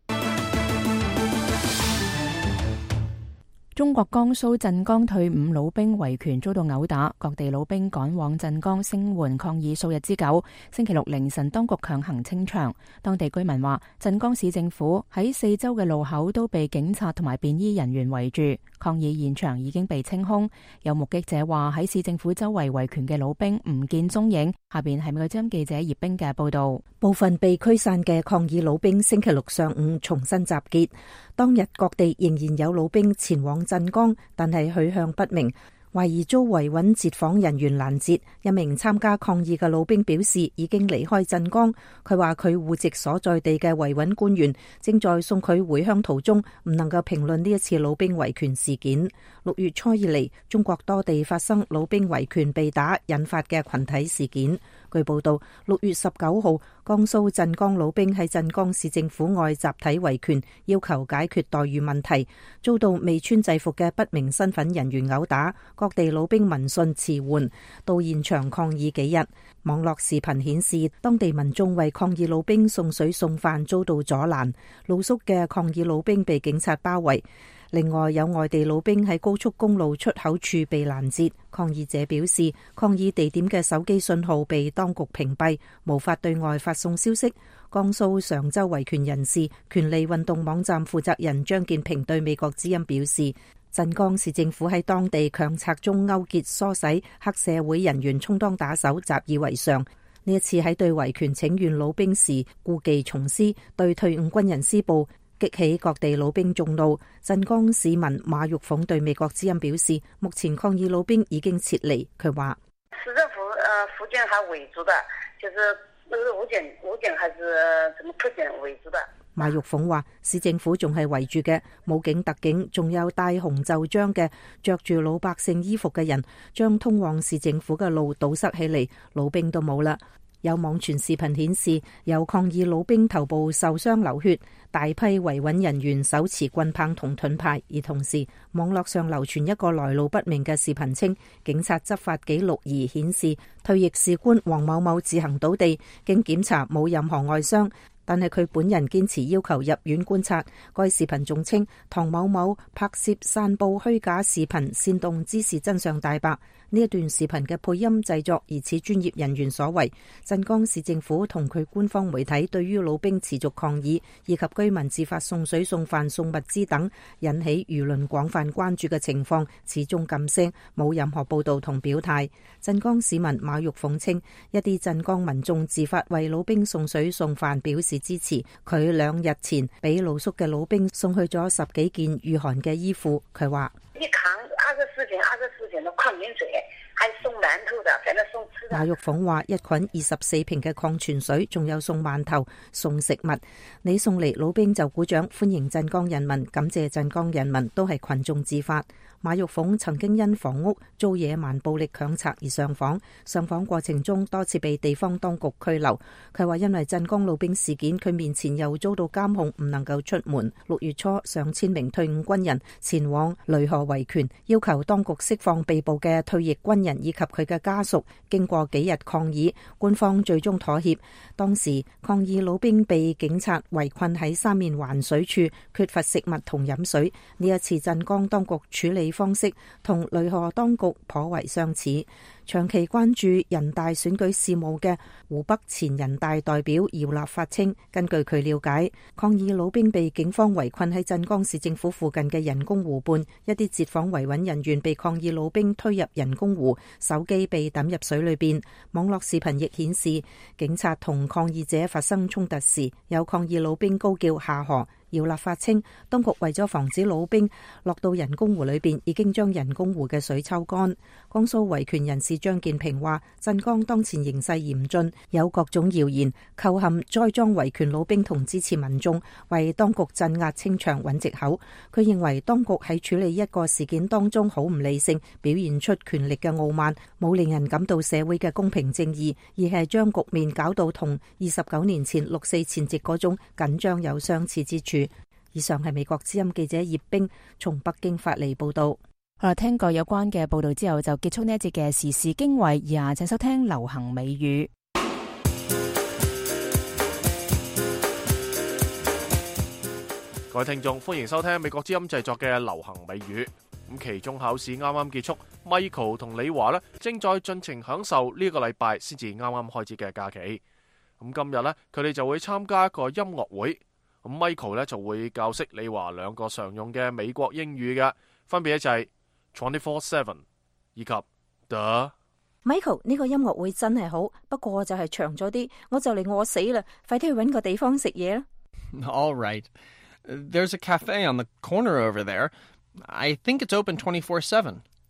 中國江蘇鎮江退伍老兵維權遭到毆打，各地老兵趕往鎮江聲援抗議數日之久。星期六凌晨，當局強行清場。當地居民話，鎮江市政府喺四周嘅路口都被警察同埋便衣人員圍住，抗議現場已經被清空。有目擊者話，喺市政府周圍維權嘅老兵唔見蹤影。下邊係美國之音記者葉冰嘅報道。 部分被驅散嘅抗議老兵星期六上午重新集結，當日各地仍然有老兵前往鎮江，但係去向不明。 懷疑遭維穩截訪人員攔截。一名參加抗議嘅老兵表示已經離開鎮江。佢話佢戶籍所在地嘅維穩官員正在送佢回鄉途中，唔能夠評論呢一次老兵維權事件。六月初以嚟，中國多地發生老兵維權被打引發嘅群體事件。據報道，六月十九號，江蘇鎮江老兵喺鎮江市政府外集體維權，要求解決待遇問題，遭到未穿制服嘅不明身份人員毆打。各地老兵聞訊遲緩，到現場抗議幾日。網絡視頻顯示，當地民眾為抗議老兵送水送飯遭到阻攔，露宿嘅抗議老兵被警察包圍。另外，有外地老兵喺高速公路出口處被攔截。抗議者表示，抗議地點嘅手機信號被當局屏蔽，無法對外發送消息。江蘇常州維權人士權利運動網站負責人張建平對美國之音表示，鎮江市政府喺當地強拆中勾結唆使黑社會人員充當打手，習以為常。呢一次喺對維權請願老兵時故技重施，對退伍軍人施暴，激起各地老兵眾怒。鎮江市民馬玉鳳對美國之音表示，目前抗議老兵已經撤離。佢話： 市政府呃福建還圍住的，就是武警武警還是什麼特警圍住的。 馬玉鳳話：市政府仲係圍住嘅，武警、特警，仲有戴紅袖章嘅着住老百姓衣服嘅人，將通往市政府嘅路堵塞起嚟，老兵都冇啦。有網傳視頻顯示，有抗議老兵頭部受傷流血，大批維穩人員手持棍棒同盾牌。而同時，網絡上流傳一個來路不明嘅視頻，稱警察執法記錄儀顯示，退役士官黃某某自行倒地，經檢查冇任何外傷，但係佢本人堅持要求入院觀察。該視頻仲稱唐某某拍攝散佈虛假視頻，煽動滋事真相大白。呢一段視頻嘅配音製作疑似專業人員所為。鎮江市政府同佢官方媒體對於老兵持續抗議以及居民自發送水送飯送物資等引起輿論廣泛關注嘅情況始終噤聲，冇任何報道同表態。鎮江市民馬玉鳳稱，一啲鎮江民眾自發為老兵送水送飯表示支持。佢兩日前俾露宿嘅老兵送去咗十幾件御寒嘅衣服。佢話： 一扛二十四件二十四件的礦泉水，還送饅頭的，反正送吃的。 馬玉鳳話：一捆二十四瓶嘅礦泉水，仲有送饅頭、送食物。你送嚟，老兵就鼓掌歡迎鎮江人民，感謝鎮江人民，都係群眾自發。馬玉鳳曾經因房屋遭野蠻暴力強拆而上訪，上訪過程中多次被地方當局拘留。佢話因為鎮江老兵事件，佢面前又遭到監控，唔能夠出門。六月初，上千名退伍軍人前往雷河維權，要求當局釋放被捕嘅退役軍人以及佢嘅家屬。經過幾日抗議，官方最終妥協。當時抗議老兵被警察圍困喺三面環水處，缺乏食物同飲水。呢一次鎮江當局處理方式同雷河當局頗為相似。長期關注人大選舉事務嘅湖北前人大代表姚立發稱，根據佢了解，抗議老兵被警方圍困喺鎮江市政府附近嘅人工湖畔，一啲截訪維穩人員被抗議老兵推入人工湖，手機被抌入水裏邊。網絡視頻亦顯示，警察同抗議者發生衝突時，有抗議老兵高叫下河。姚立發稱，當局為咗防止老兵落到人工湖裏邊，已經將人工湖嘅水抽乾。江蘇維權人士張建平話，鎮江當前形勢嚴峻，有各種謠言構陷栽贓維權老兵同支持民眾，為當局鎮壓清場揾藉口。佢認為當局喺處理一個事件當中好唔理性，表現出權力嘅傲慢，冇令人感到社會嘅公平正義，而係將局面搞到同二十九年前六四前夕嗰種緊張有相似之處。以上係美國之音記者葉冰從北京發嚟報道。 好啦，聽過有關嘅報道之後，就結束呢一節嘅時事經緯。而家請收聽流行美語。 各位聽眾，歡迎收聽美國之音製作嘅流行美語。咁期中考試啱啱結束 ，Michael 同李華呢正在盡情享受呢個禮拜先至啱啱開始嘅假期。咁今日呢，佢哋就會參加一個音樂會。咁 Michael 咧就會教識李華兩個常用嘅美國英語嘅，分別咧就係 twenty-four seven 以及 the。 Michael， 呢個音樂會真係好，不過就係長咗啲，我就嚟餓死啦，快啲去搵個地方食嘢啦。 All right. There's a cafe on the corner over there. I think it's open twenty-four seven.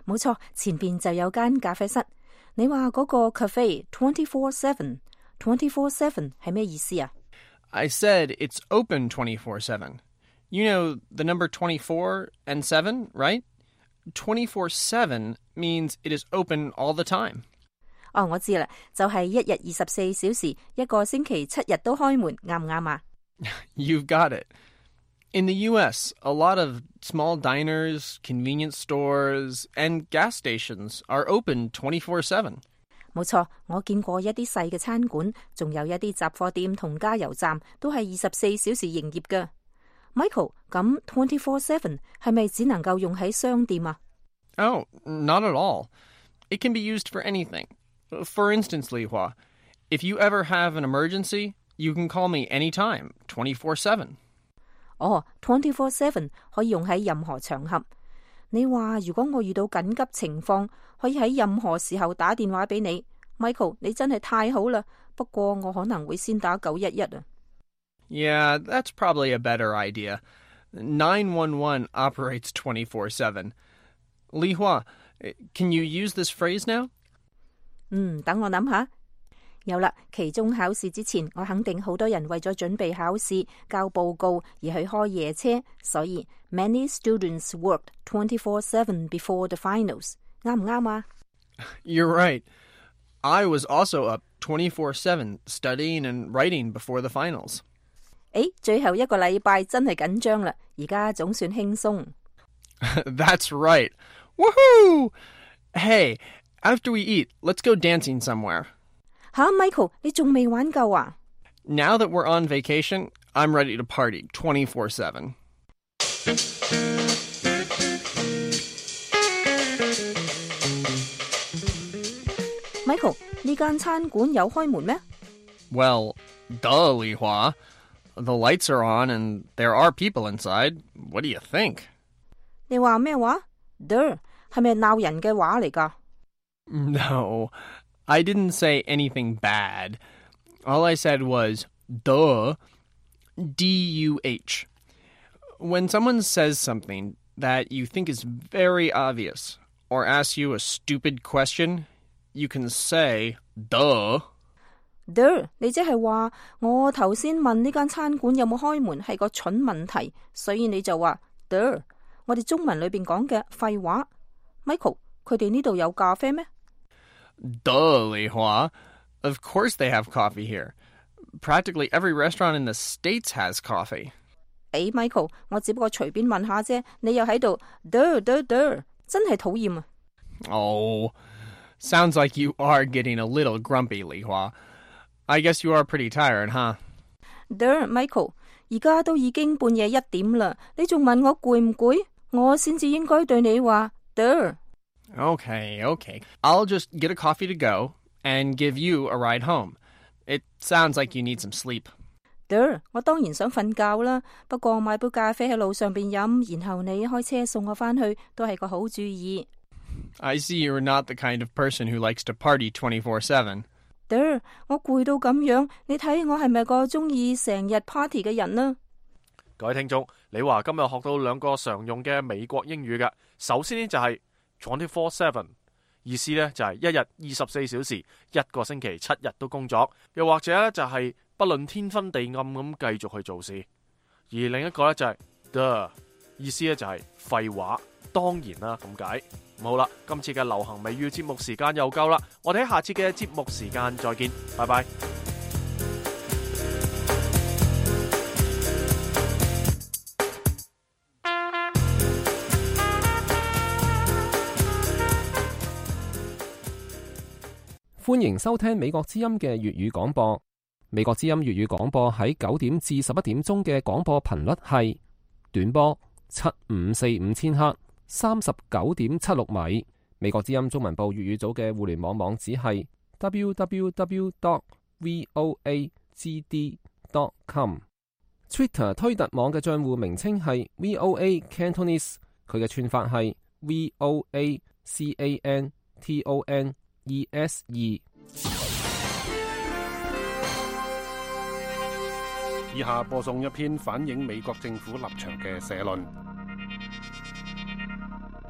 冇錯，前邊就有間咖啡室。你話嗰個 cafe twenty-four seven twenty-four seven 係咩意思啊？ I said it's open twenty-four seven. You know the number twenty-four and seven, right? twenty-four seven means it is open all the time. 哦，我知啦，就係一日二十四小時，一個星期七日都開門，啱唔啱啊？ You've got it. In the U S, a lot of small diners, convenience stores, and gas stations are open twenty-four seven. 冇錯，我見過一啲細嘅餐館，仲有一啲雜貨店同加油站都係二十四小時營業嘅。Michael， 咁 twenty-four seven 係咪只能夠用喺商店啊？ Oh, not at all. It can be used for anything. For instance, Li Hua, if you ever have an emergency, you can call me anytime, twenty-four seven. 哦 twenty-four seven 可以用喺任何場合。你話如果我遇到緊急情況，可以喺任何時候打電話俾你。Michael， 你真係太好啦。不過我可能會先打九一一啊。 Yeah, that's probably a better idea. nine one one operates twenty-four seven. Li Hua, can you use this phrase now? 嗯，等我諗下。有啦，期中考試之前，我肯定好多人為咗準備考試、交報告而去開夜車，所以 many students worked twenty-four seven before the finals。啱唔啱啊？ You're right. I was also up twenty-four seven studying and writing before the finals. 誒，最後一個禮拜真係緊張啦，而家總算輕鬆。 That's right. Woohoo! Hey, after we eat, let's go dancing somewhere. 吓 ，Michael， 你仲未玩夠啊？ Now that we're on vacation, I'm ready to party twenty-four seven. Michael， 呢間餐館有開門咩？ Well, duh, Li Hua. The lights are on and there are people inside. What do you think? 你話咩話 ？Duh， 係咪鬧人嘅話嚟㗎？ No, I didn't say anything bad. All I said was, duh, D U H. When someone says something that you think is very obvious or asks you a stupid question, you can say, duh. Duh， 你即係話我頭先問呢間餐館有冇開門係個蠢問題，所以你就話 Duh， 我哋中文裏邊講嘅廢話。Michael， 佢哋呢度有咖啡咩？ Duh, Li Hua. Of course they have coffee here. Practically every restaurant in the States has coffee. 誒 ，Michael， 我只不過隨便問下啫，你又喺度 Duh Duh Duh， 真係討厭啊！ Oh, sounds like you are getting a little grumpy, Li Hua. I guess you are pretty tired, huh? Duh, Michael， 而家都已經半夜一點啦，你仲問我攰唔攰？我先至應該對你話 Duh。 Okay, okay. I'll just get a coffee to go and give you a ride home. It sounds like you need some sleep. Duh， 我當然想瞓覺啦，不過買杯咖啡喺路上邊飲，然後你開車送我返去，都係個好主意。 I see you're not the kind of person who likes to party twenty-four seven. Duh， 我攰到咁樣，你睇我係咪個中意成日 party 嘅人呢？ 各位聽眾，你話今日學到兩個常用嘅美國英語嘅，首先呢就係twenty-four seven，意思呢就係一日二十四小時，一個星期七日都工作，又或者呢就係不論天昏地暗咁繼續去做事。而另一個呢就係 Duh， 意思呢就係廢話，當然啦咁解。好啦，今次嘅流行美語節目時間又夠啦，我哋喺下次嘅節目時間再見，拜拜。 歡迎收聽美國之音嘅粵語廣播。美國之音粵語廣播喺九點至十一點鐘嘅廣播頻率係短波七五四五千赫，三十九點七六米。美國之音中文部粵語組嘅互聯網網址係 double-u double-u double-u dot voa g d dot com。Twitter 推特網嘅賬戶名稱係 V O A Cantonese， 佢嘅串法係 V O A C A N T O N E S 二。 以下播送一篇反映美國政府立場嘅社論。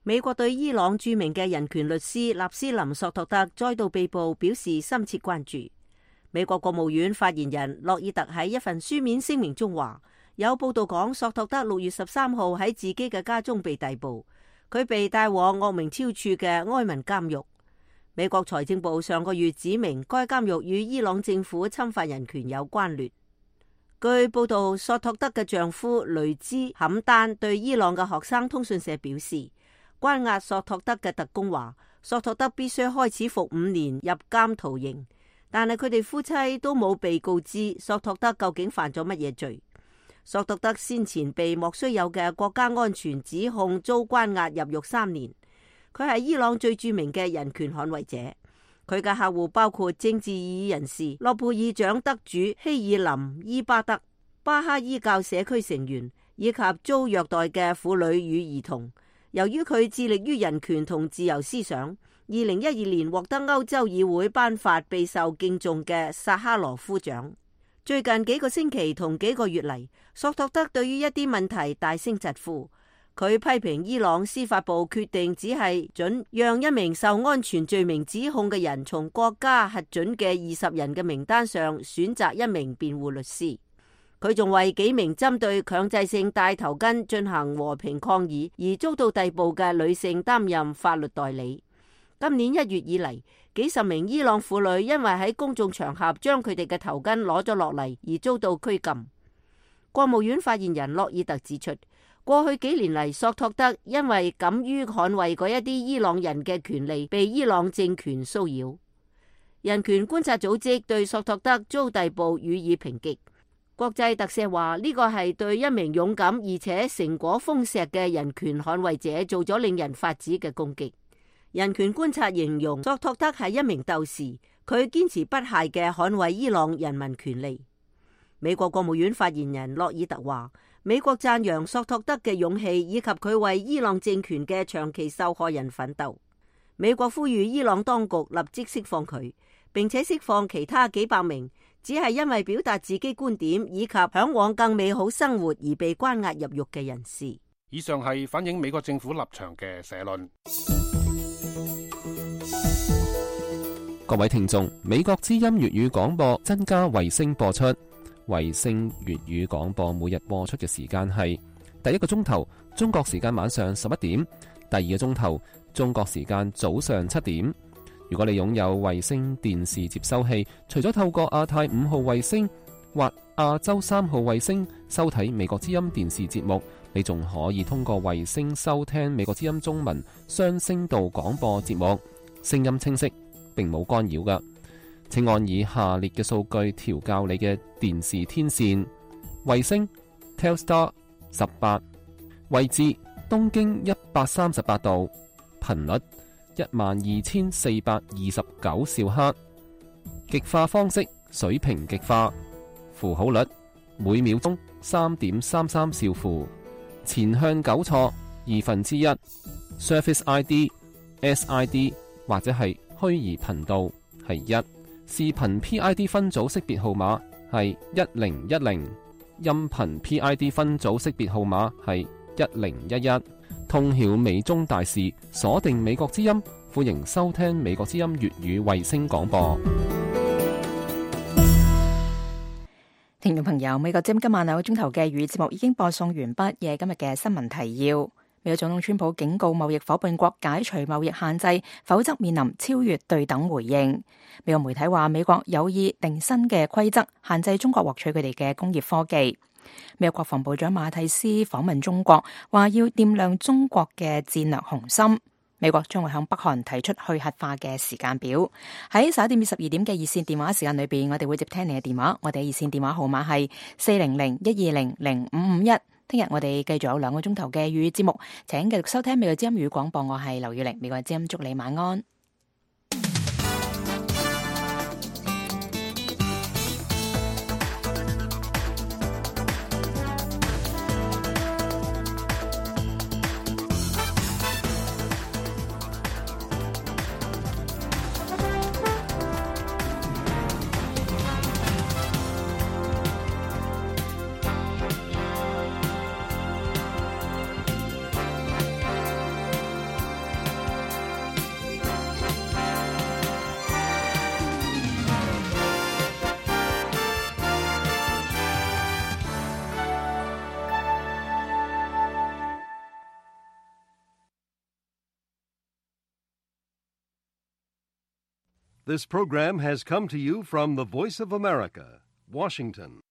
美國對伊朗著名嘅人權律師納斯林索托特再度被捕表示深切關注。美國國務院發言人洛爾特喺一份書面聲明中話，有報道講索托特六月十三號喺自己嘅家中被逮捕，佢被帶往惡名昭著嘅埃文監獄。美國財政部上個月指明該監獄與伊朗政府侵犯人權有關聯。據報道，索托德嘅丈夫雷茲坎丹對伊朗嘅學生通訊社表示，關押索托德嘅特工話，索托德必須開始服五年入監徒刑，但係佢哋夫妻都冇被告知索托德究竟犯咗乜嘢罪。索托德先前被莫須有嘅國家安全指控遭關押入獄三年。佢係伊朗最著名嘅人權捍衛者，佢嘅客戶包括政治異議人士、諾貝爾獎得主希爾林伊巴德、巴哈伊教社區成員以及遭虐待嘅婦女與兒童。由於佢致力於人權同自由思想，二零一二年獲得歐洲議會頒發備受敬重嘅薩哈羅夫獎。最近幾個星期同幾個月嚟，索托德對於一啲問題大聲疾呼。佢批評伊朗司法部決定只係准讓一名受安全罪名指控嘅人從國家核准嘅二十人嘅名單上選擇一名辯護律師。佢仲為幾名針對強制性戴頭巾進行和平抗議而遭到逮捕嘅女性擔任法律代理。今年一月以嚟，幾十名伊朗婦女因為喺公眾場合將佢哋嘅頭巾攞咗落嚟而遭到拘禁。國務院發言人洛爾特指出，過去幾年嚟，索托德因為敢於捍衛嗰一啲伊朗人嘅權利，被伊朗政權騷擾。人權觀察組織對索托德遭逮捕予以抨擊。國際特赦話呢個係對一名勇敢而且成果豐碩嘅人權捍衛者做咗令人髮指嘅攻擊。人權觀察形容索托德係一名鬥士，佢堅持不懈嘅捍衛伊朗人民權利。美國國務院發言人洛爾特話，美國讚揚索托德嘅勇氣以及佢為伊朗政權嘅長期受害人奮鬥。美國呼籲伊朗當局立即釋放佢，並且釋放其他幾百名只係因為表達自己觀點以及嚮往更美好生活而被關押入獄嘅人士。 以上係反映美國政府立場嘅社論。 各位聽眾，美國之音粵語廣播增加衛星播出。衛星粵語廣播每日播出嘅時間係第一個鐘頭中國時間晚上十一點，第二個鐘頭中國時間早上七點。如果你擁有衛星電視接收器，除咗透過亞太五號衛星或亞洲三號衛星收睇美國之音電視節目，你仲可以通過衛星收聽美國之音中文雙聲道廣播節目，聲音清晰，並冇干擾㗎。請按以下列嘅數據調校你嘅電視天線：衛星 Telstar 十八，位置東經一百三十八度，頻率一萬二千四百二十九兆赫，極化方式水平極化，符號率每秒鐘三點三三兆符，前向糾錯二分之一 ，Surface I D、S I D 或者係虛擬頻道係一。視頻 P I D 分組識別號碼係一零一零，音頻 P I D 分組識別號碼係一零一一。通曉美中大事，鎖定美國之音，歡迎收聽美國之音粵語衛星廣播。 聽眾朋友，美國之音今晚兩個鐘頭嘅粵語節目已經播送完畢，夜今日嘅新聞提要。美國總統川普警告貿易夥伴國解除貿易限制，否則面臨超越對等回應。美國媒體話，美國有意定新嘅規則，限制中國獲取佢哋嘅工業科技。美國國防部長馬蒂斯訪問中國，話要掂量中國嘅戰略雄心。美國將會向北韓提出去核化嘅時間表。喺十一點至十二點嘅熱線電話時間裏邊，我哋會接聽你嘅電話。我哋熱線電話號碼係四零零一二零零五五一。聽日我哋繼續有兩個鐘頭嘅粵語節目，請繼續收聽美國之音粵語廣播。我係劉月玲，美國之音祝你晚安。 This program has come to you from the Voice of America, Washington.